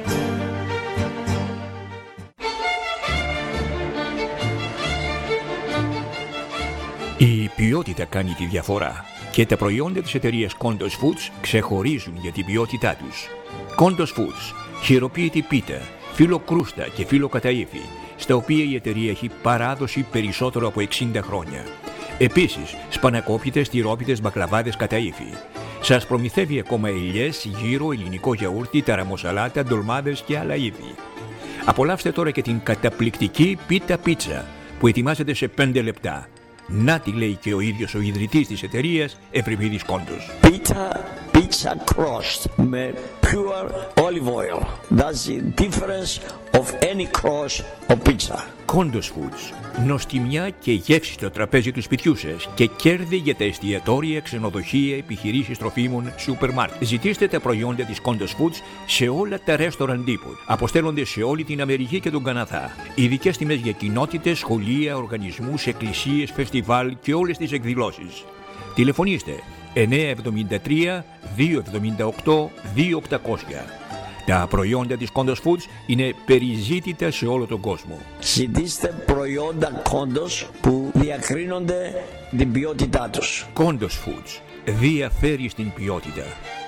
Η ποιότητα κάνει τη διαφορά και τα προϊόντα της εταιρείας Kondos Foods ξεχωρίζουν για την ποιότητά τους. Kondos Foods, χειροποίητη πίτα, φύλλο κρούστα και φύλλο καταΐφι, στα οποία η εταιρεία έχει παράδοση περισσότερο από 60 χρόνια. Επίσης, σπανακόπιτες, τυρόπιτες, μπακλαβάδες καταΐφι. Σας προμηθεύει ακόμα ελιές, γύρο, ελληνικό γιαούρτι, ταραμοσαλάτα, ντολμάδες και άλλα είδη. Απολαύστε τώρα και την καταπληκτική πίτα πίτσα που ετοιμάζεται σε 5 λεπτά. Να τη λέει και ο ίδιος ο ιδρυτής της εταιρείας, Ευρυπίδης Κόντος. Pizza crust με pure olive oil. That's the difference of any crust of pizza. Kondos Foods. Νοστιμιά και γεύση στο τραπέζι του σπιτιού σας και κέρδη για τα εστιατόρια, ξενοδοχεία, επιχειρήσεις τροφίμων, σούπερ μάρκετ. Ζητήστε τα προϊόντα της Kondos Foods σε όλα τα restaurant depot. Αποστέλλονται σε όλη την Αμερική και τον Καναδά. Ειδικές τιμές για κοινότητες, σχολεία, οργανισμούς, εκκλησίες, φεστιβάλ και όλες τις εκδηλώσεις. Τηλεφωνήστε 973 278 2800. Τα προϊόντα της Kondos Foods είναι περιζήτητα σε όλο τον κόσμο. Ζητήστε προϊόντα Kondos που διακρίνονται την ποιότητά τους. Kondos Foods διαφέρει στην ποιότητα.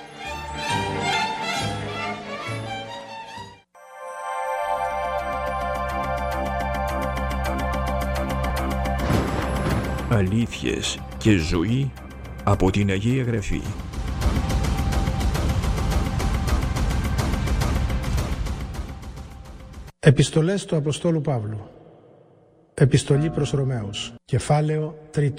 Αλήθειες και ζωή από την Αγία Γραφή. Επιστολές του Αποστόλου Παύλου. Επιστολή προς Ρωμαίους. Κεφάλαιο 3.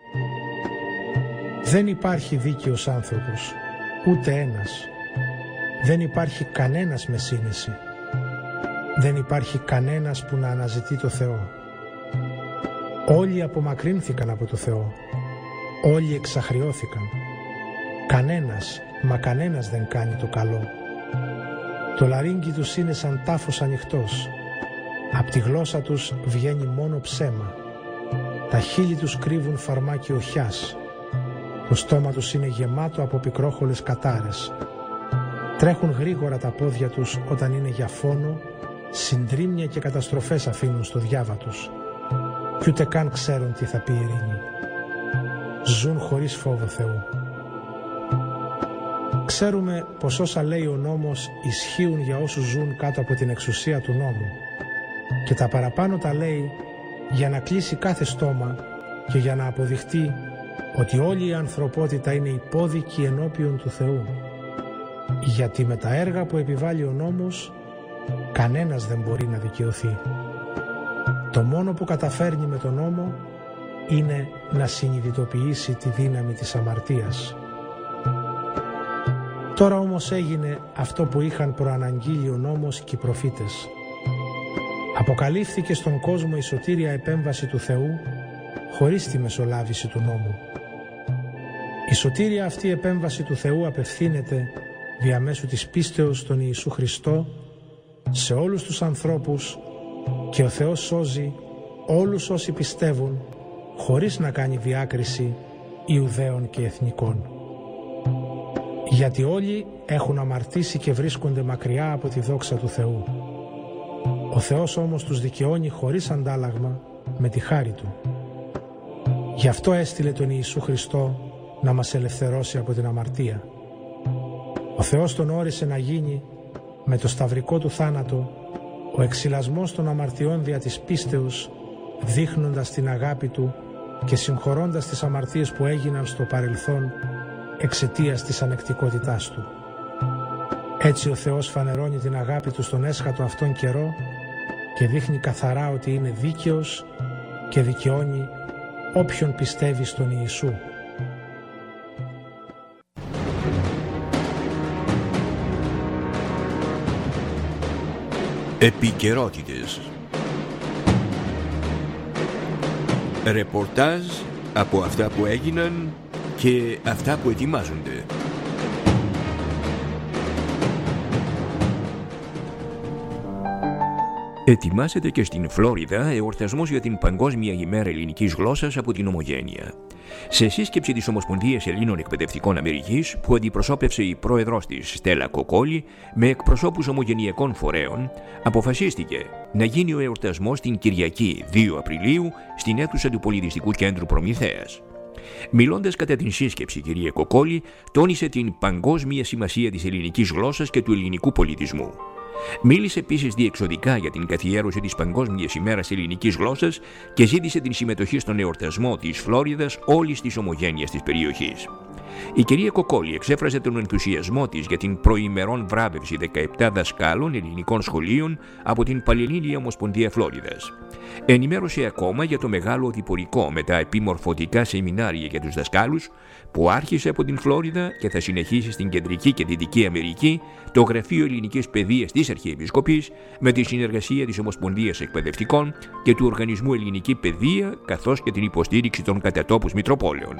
Δεν υπάρχει δίκαιος άνθρωπος, ούτε ένας. Δεν υπάρχει κανένας με σύνεση. Δεν υπάρχει κανένας που να αναζητεί το Θεό. Όλοι απομακρύνθηκαν από το Θεό. Όλοι εξαχριώθηκαν. Κανένας, μα κανένας δεν κάνει το καλό. Το λαρύγγι τους είναι σαν τάφος ανοιχτός. Απ' τη γλώσσα τους βγαίνει μόνο ψέμα. Τα χείλη τους κρύβουν φαρμάκι οχιάς. Το στόμα τους είναι γεμάτο από πικρόχολες κατάρες. Τρέχουν γρήγορα τα πόδια τους όταν είναι για φόνο. Συντρίμμια και καταστροφές αφήνουν στο διάβα τους. Κι ούτε καν ξέρουν τι θα πει η ειρήνη. Ζουν χωρίς φόβο Θεού. Ξέρουμε πως όσα λέει ο νόμος ισχύουν για όσους ζουν κάτω από την εξουσία του νόμου. Και τα παραπάνω τα λέει για να κλείσει κάθε στόμα και για να αποδειχτεί ότι όλη η ανθρωπότητα είναι υπόδικη ενώπιον του Θεού. Γιατί με τα έργα που επιβάλλει ο νόμος κανένας δεν μπορεί να δικαιωθεί. Το μόνο που καταφέρνει με τον νόμο είναι να συνειδητοποιήσει τη δύναμη της αμαρτίας. Τώρα όμως έγινε αυτό που είχαν προαναγγείλει ο νόμος και οι προφήτες. Αποκαλύφθηκε στον κόσμο η σωτήρια επέμβαση του Θεού χωρίς τη μεσολάβηση του νόμου. Η σωτήρια αυτή επέμβαση του Θεού απευθύνεται διαμέσου της πίστεως στον Ιησού Χριστό σε όλους τους ανθρώπους και ο Θεός σώζει όλους όσοι πιστεύουν χωρίς να κάνει διάκριση Ιουδαίων και εθνικών. Γιατί όλοι έχουν αμαρτήσει και βρίσκονται μακριά από τη δόξα του Θεού. Ο Θεός όμως τους δικαιώνει χωρίς αντάλλαγμα με τη χάρη Του. Γι' αυτό έστειλε τον Ιησού Χριστό να μας ελευθερώσει από την αμαρτία. Ο Θεός τον όρισε να γίνει με το σταυρικό Του θάνατο Ο εξυλασμός των αμαρτιών δια της πίστεως, δείχνοντας την αγάπη Του και συγχωρώντας τις αμαρτίες που έγιναν στο παρελθόν εξαιτίας της ανεκτικότητάς Του. Έτσι ο Θεός φανερώνει την αγάπη Του στον έσχατο αυτόν καιρό και δείχνει καθαρά ότι είναι δίκαιος και δικαιώνει όποιον πιστεύει στον Ιησού. Επικαιρότητες. Ρεπορτάζ από αυτά που έγιναν και αυτά που ετοιμάζονται. Ετοιμάζεται και στην Φλόριδα εορτασμός για την Παγκόσμια ημέρα ελληνικής γλώσσας από την Ομογένεια. Σε σύσκεψη της Ομοσπονδίας Ελλήνων Εκπαιδευτικών Αμερικής, που αντιπροσώπευσε η πρόεδρος της Στέλλα Κοκόλη με εκπροσώπους ομογενειακών φορέων, αποφασίστηκε να γίνει ο εορτασμός την Κυριακή 2 Απριλίου στην αίθουσα του Πολιτιστικού Κέντρου Προμηθέας. Μιλώντας κατά την σύσκεψη, η κυρία Κοκόλη τόνισε την παγκόσμια σημασία της ελληνικής γλώσσας και του ελληνικού πολιτισμού. Μίλησε επίσης διεξοδικά για την καθιέρωση της Παγκόσμιας ημέρας ελληνικής γλώσσας και ζήτησε την συμμετοχή στον εορτασμό της Φλόριδας όλης της ομογένειας της περιοχής. Η κυρία Κοκόλη εξέφρασε τον ενθουσιασμό της για την προημερών βράβευση 17 δασκάλων ελληνικών σχολείων από την Πανελλήνια Ομοσπονδία Φλόριδας. Ενημέρωσε ακόμα για το μεγάλο διπορικό με τα επιμορφωτικά σεμινάρια για τους δασκάλους που άρχισε από την Φλόριδα και θα συνεχίσει στην Κεντρική και Δυτική Αμερική το Γραφείο Ελληνικής Παιδείας της Αρχιεπισκοπής με τη συνεργασία της Ομοσπονδίας Εκπαιδευτικών και του Οργανισμού Ελληνική Παιδεία καθώς και την υποστήριξη των κατατόπους Μητροπόλεων.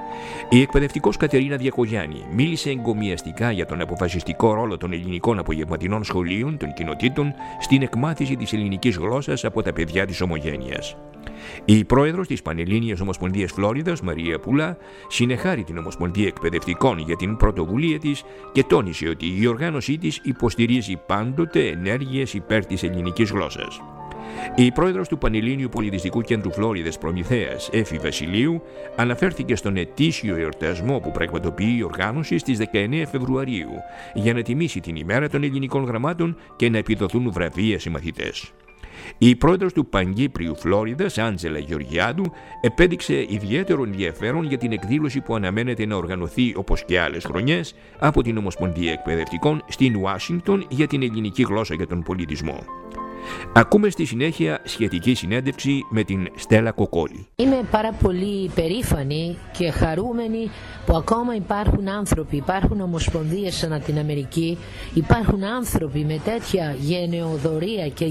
Η εκπαιδευτικός Κατερίνα Διακογιάννη μίλησε εγκομιαστικά για τον αποφασιστικό ρόλο των ελληνικών απογευματινών σχολείων των κοινοτήτων στην εκμάθηση της ελληνικής γλώσσας από τα παιδιά της ομογένειας. Η πρόεδρος της Πανελλήνιας Ομοσπονδίας Φλόριδας, Μαρία Πουλά, συνεχάρει την Ομοσπονδία Εκπαιδευτικών για την πρωτοβουλία της και τόνισε ότι η οργάνωσή της υποστηρίζει πάντοτε ενέργειες υπέρ της ελληνικής γλώσσας. Η πρόεδρος του Πανελλήνιου Πολιτιστικού Κέντρου Φλόριδας Προμηθέας, Έφη Βασιλείου, αναφέρθηκε στον ετήσιο εορτασμό που πραγματοποιεί η οργάνωση στις 19 Φεβρουαρίου για να τιμήσει την ημέρα των ελληνικών γραμμάτων και να επιδοθούν βραβεία σε μαθητές. Η πρόεδρος του Παγκύπριου Φλόριδας, Άντζελα Γεωργιάδου, επέδειξε ιδιαίτερο ενδιαφέρον για την εκδήλωση που αναμένεται να οργανωθεί όπως και άλλες χρονιές από την Ομοσπονδία Εκπαιδευτικών στην Ουάσιγκτον για την ελληνική γλώσσα και τον πολιτισμό. Ακούμε στη συνέχεια σχετική συνέντευξη με την Στέλλα Κοκόλη. Είμαι πάρα πολύ περήφανη και χαρούμενη που ακόμα υπάρχουν άνθρωποι, υπάρχουν ομοσπονδίες ανά την Αμερική, υπάρχουν άνθρωποι με τέτοια γενεοδορία και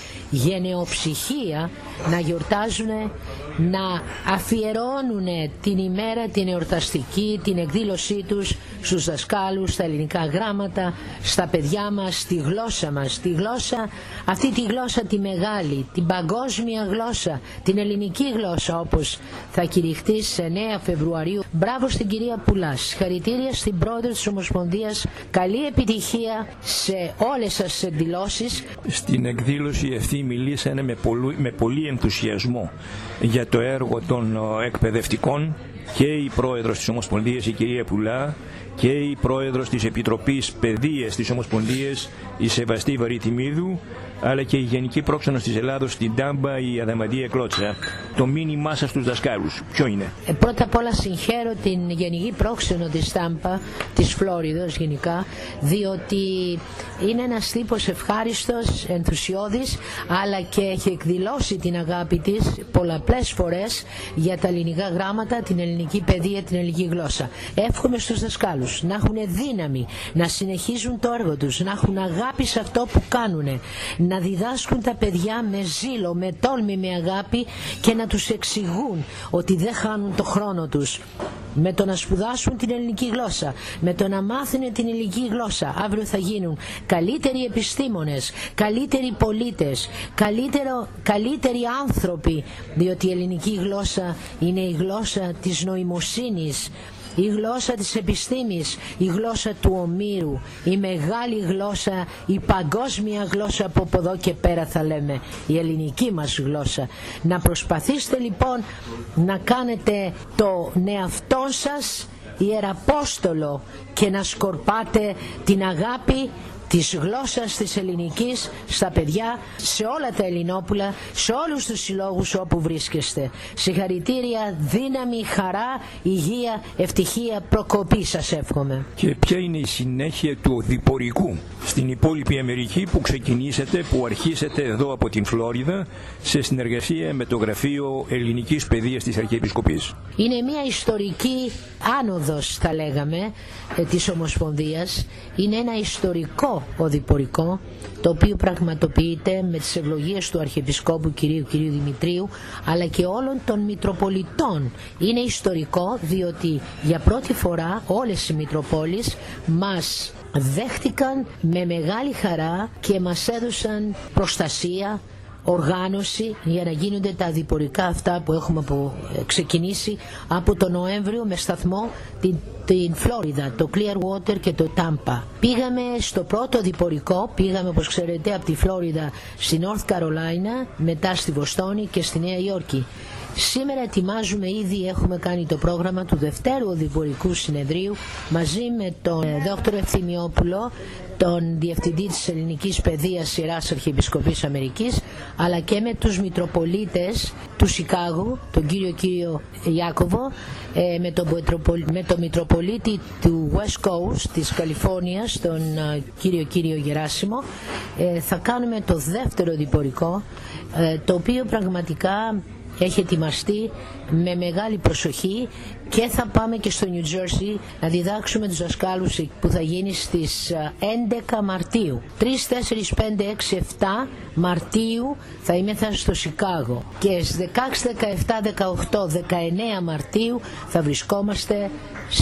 γενεοψυχία να γιορτάζουν, να αφιερώνουν την ημέρα την εορταστική, την εκδήλωσή τους στους δασκάλους, στα ελληνικά γράμματα, στα παιδιά μας, στη γλώσσα μας, τη γλώσσα, αυτή τη γλώσσα τη μεγάλη, την παγκόσμια γλώσσα, την ελληνική γλώσσα όπως θα κηρυχθεί σε 9 Φεβρουαρίου. Μπράβο στην κυρία Πουλά, συγχαρητήρια στην πρόεδρο της Ομοσπονδίας, καλή επιτυχία σε όλες σας τις εκδηλώσεις. Στην εκδήλωση αυτή μιλήσανε με πολύ ενθουσιασμό για το έργο των εκπαιδευτικών και η πρόεδρος της Ομοσπονδίας, η κυρία Πουλά, και η πρόεδρος της Επιτροπής Παιδείας της Ομοσπονδίας, η Σεβαστή Βαρύτιμίδου, αλλά και η Γενική Πρόξενος της Ελλάδος στην Τάμπα, η Αδαμαντία Κλώτσα. Το μήνυμά σας στους δασκάλους ποιο είναι? Πρώτα απ' όλα συγχαίρω την Γενική Πρόξενο της Τάμπα, της Φλόριδας γενικά, διότι είναι ένας τύπος ευχάριστος, ενθουσιώδης, αλλά και έχει εκδηλώσει την αγάπη της πολλαπλές φορές για τα ελληνικά γράμματα, την ελληνική παιδεία, την ελληνική γλώσσα. Εύχομαι στους δασκάλους να έχουν δύναμη, να συνεχίζουν το έργο τους, να έχουν αγάπη σε αυτό που κάνουν, να διδάσκουν τα παιδιά με ζήλο, με τόλμη, με αγάπη και να τους εξηγούν ότι δεν χάνουν το χρόνο τους με το να σπουδάσουν την ελληνική γλώσσα, με το να μάθουν την ελληνική γλώσσα. Αύριο θα γίνουν καλύτεροι επιστήμονες, καλύτεροι πολίτες, καλύτεροι άνθρωποι, διότι η ελληνική γλώσσα είναι η γλώσσα της νοημοσύνης, η γλώσσα της επιστήμης, η γλώσσα του ομήρου, η μεγάλη γλώσσα, η παγκόσμια γλώσσα που από εδώ και πέρα θα λέμε, η ελληνική μας γλώσσα. Να προσπαθήσετε λοιπόν να κάνετε το εαυτό σας ιεραπόστολο και να σκορπάτε την αγάπη της γλώσσας της ελληνικής στα παιδιά, σε όλα τα Ελληνόπουλα, σε όλους τους συλλόγους όπου βρίσκεστε. Συγχαρητήρια, δύναμη, χαρά, υγεία, ευτυχία, προκοπή σας εύχομαι. Και ποια είναι η συνέχεια του οδηπορικού στην υπόλοιπη Αμερική που ξεκινήσετε, που αρχίσετε εδώ από την Φλόριδα σε συνεργασία με το Γραφείο Ελληνικής Παιδείας της Αρχιεπισκοπής? Είναι μια ιστορική άνοδος, θα λέγαμε, της Ομοσπονδίας. Είναι ένα ιστορικό οδηπορικό, το οποίο πραγματοποιείται με τις ευλογίες του Αρχιεπισκόπου κυρίου Δημητρίου, αλλά και όλων των Μητροπολιτών. Είναι ιστορικό διότι για πρώτη φορά όλες οι Μητροπόλεις μας δέχτηκαν με μεγάλη χαρά και μας έδωσαν προστασία, οργάνωση για να γίνονται τα διπορικά αυτά που έχουμε ξεκινήσει από τον Νοέμβριο με σταθμό την Φλόριδα, το Clearwater και το Tampa. Πήγαμε στο πρώτο διπορικό, πήγαμε όπως ξέρετε από τη Φλόριδα στη North Carolina, μετά στη Βοστόνη και στη Νέα Υόρκη. Σήμερα ετοιμάζουμε, ήδη έχουμε κάνει το πρόγραμμα του δευτέρου οδηπορικού συνεδρίου μαζί με τον Δ. Ευθυμιόπουλο, τον Διευθυντή της Ελληνικής Παιδείας Σειράς Αρχιεπισκοπής Αμερικής, αλλά και με τους Μητροπολίτες του Σικάγου, τον κύριο Ιάκωβο, με τον Μητροπολίτη του West Coast της Καλιφόρνιας, τον κύριο Γεράσιμο. Θα κάνουμε το δεύτερο διπορικό, το οποίο πραγματικά έχει ετοιμαστεί με μεγάλη προσοχή, και θα πάμε και στο New Jersey να διδάξουμε τους δασκάλους που θα γίνει στις 11 Μαρτίου. 3, 4, 5, 6, 7 Μαρτίου θα είμαι στο Σικάγο και στις 16, 17, 18, 19 Μαρτίου θα βρισκόμαστε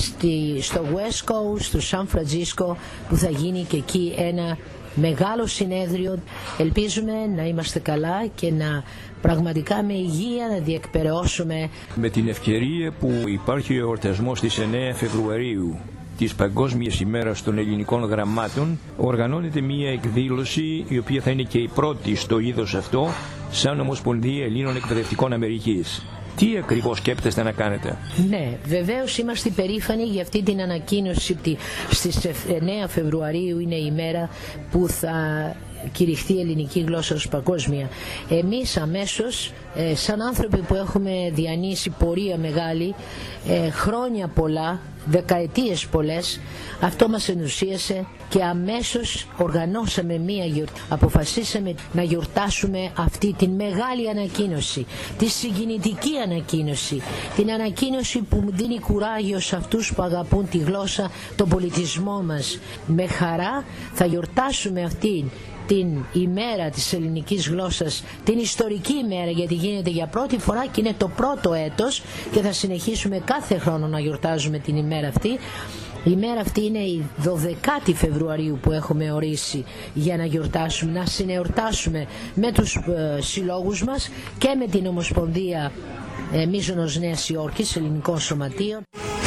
στο West Coast, στο Σαν Φραντζίσκο, που θα γίνει και εκεί ένα μεγάλο συνέδριο. Ελπίζουμε να είμαστε καλά και να πραγματικά με υγεία να διεκπεραιώσουμε. Με την ευκαιρία που υπάρχει ο εορτασμός της 9 Φεβρουαρίου της Παγκόσμιας ημέρας των ελληνικών γραμμάτων, οργανώνεται μία εκδήλωση η οποία θα είναι και η πρώτη στο είδος αυτό σαν Ομοσπονδία Ελλήνων Εκπαιδευτικών Αμερικής. Τι ακριβώς σκέπτεστε να κάνετε? Ναι, βεβαίως είμαστε περήφανοι για αυτή την ανακοίνωση ότι στις 9 Φεβρουαρίου είναι η μέρα που θα κηρυχθεί η ελληνική γλώσσα ως παγκόσμια. Εμείς αμέσως, σαν άνθρωποι που έχουμε διανύσει πορεία μεγάλη, χρόνια πολλά, δεκαετίες πολλές, αυτό μας ενθουσίασε και αμέσως οργανώσαμε μία γιορτή. Αποφασίσαμε να γιορτάσουμε αυτή την μεγάλη ανακοίνωση, τη συγκινητική ανακοίνωση, την ανακοίνωση που μου δίνει κουράγιο σε αυτούς που αγαπούν τη γλώσσα, τον πολιτισμό μας. Με χαρά θα γιορτάσουμε αυτή την ημέρα της ελληνικής γλώσσας, την ιστορική ημέρα, γιατί γίνεται για πρώτη φορά και είναι το πρώτο έτος και θα συνεχίσουμε κάθε χρόνο να γιορτάζουμε την ημέρα αυτή. Η ημέρα αυτή είναι η 12η Φεβρουαρίου που έχουμε ορίσει για να γιορτάσουμε, να συνεορτάσουμε με τους συλλόγους μας και με την Ομοσπονδία Μίζωνος Νέας Υόρκης Ελληνικών Σωματείων.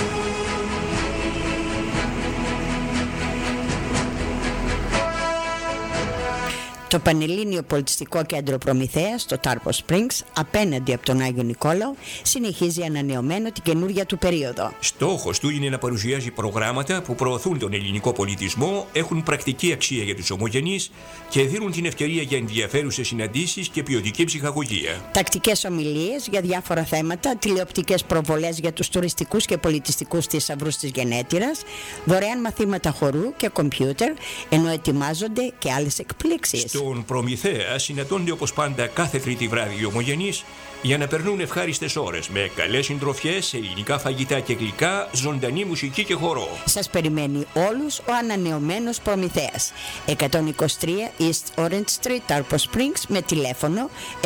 Το Πανελλήνιο Πολιτιστικό Κέντρο Προμηθέας, το Tarpon Springs, απέναντι από τον Άγιο Νικόλαο, συνεχίζει ανανεωμένο την καινούργια του περίοδο. Στόχος του είναι να παρουσιάζει προγράμματα που προωθούν τον ελληνικό πολιτισμό, έχουν πρακτική αξία για τους ομογενείς και δίνουν την ευκαιρία για ενδιαφέρουσες συναντήσεις και ποιοτική ψυχαγωγία. Τακτικές ομιλίες για διάφορα θέματα, τηλεοπτικές προβολές για τους τουριστικούς και πολιτιστικούς θησαυρούς της γενέτειρας, δωρεάν μαθήματα χορού και κομπιούτερ, ενώ ετοιμάζονται και άλλες εκπλήξεις. Στον Προμηθέα συναντώνται όπως πάντα κάθε Τρίτη βράδυ οι ομογενείς για να περνούν ευχάριστες ώρες με καλές συντροφιές, ελληνικά φαγητά και γλυκά, ζωντανή μουσική και χορό. Σας περιμένει όλους ο ανανεωμένος Προμηθέας. 123 East Orange Street, Tarpon Springs, με τηλέφωνο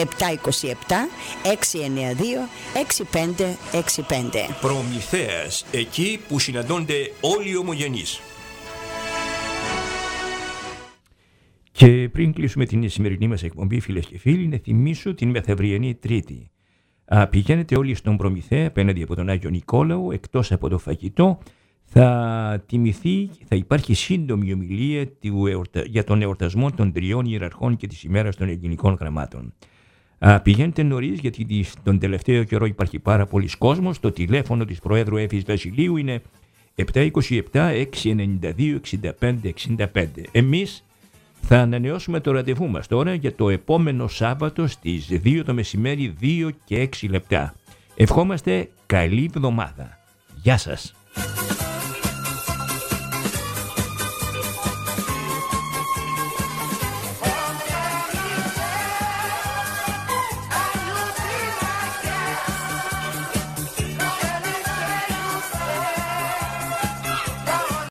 727-692-6565. Προμηθέας, εκεί που συναντώνται όλοι οι ομογενείς. Και πριν κλείσουμε την σημερινή μας εκπομπή, φίλες και φίλοι, να θυμίσω την μεθαυριανή Τρίτη. Πηγαίνετε όλοι στον Προμηθέα απέναντι από τον Άγιο Νικόλαο, εκτός από το φαγητό, θα υπάρχει σύντομη ομιλία για τον εορτασμό των 3 ιεραρχών και της ημέρας των ελληνικών γραμμάτων. Πηγαίνετε νωρίς, γιατί τον τελευταίο καιρό υπάρχει πάρα πολλής κόσμος. Το τηλέφωνο της Προέδρου Εύης Βασιλείου είναι 727-692-6565. Εμείς Θα ανανεώσουμε το ραντεβού μας τώρα για το επόμενο Σάββατο στις 2 το μεσημέρι, 2 και 6 λεπτά. Ευχόμαστε καλή εβδομάδα. Γεια σας.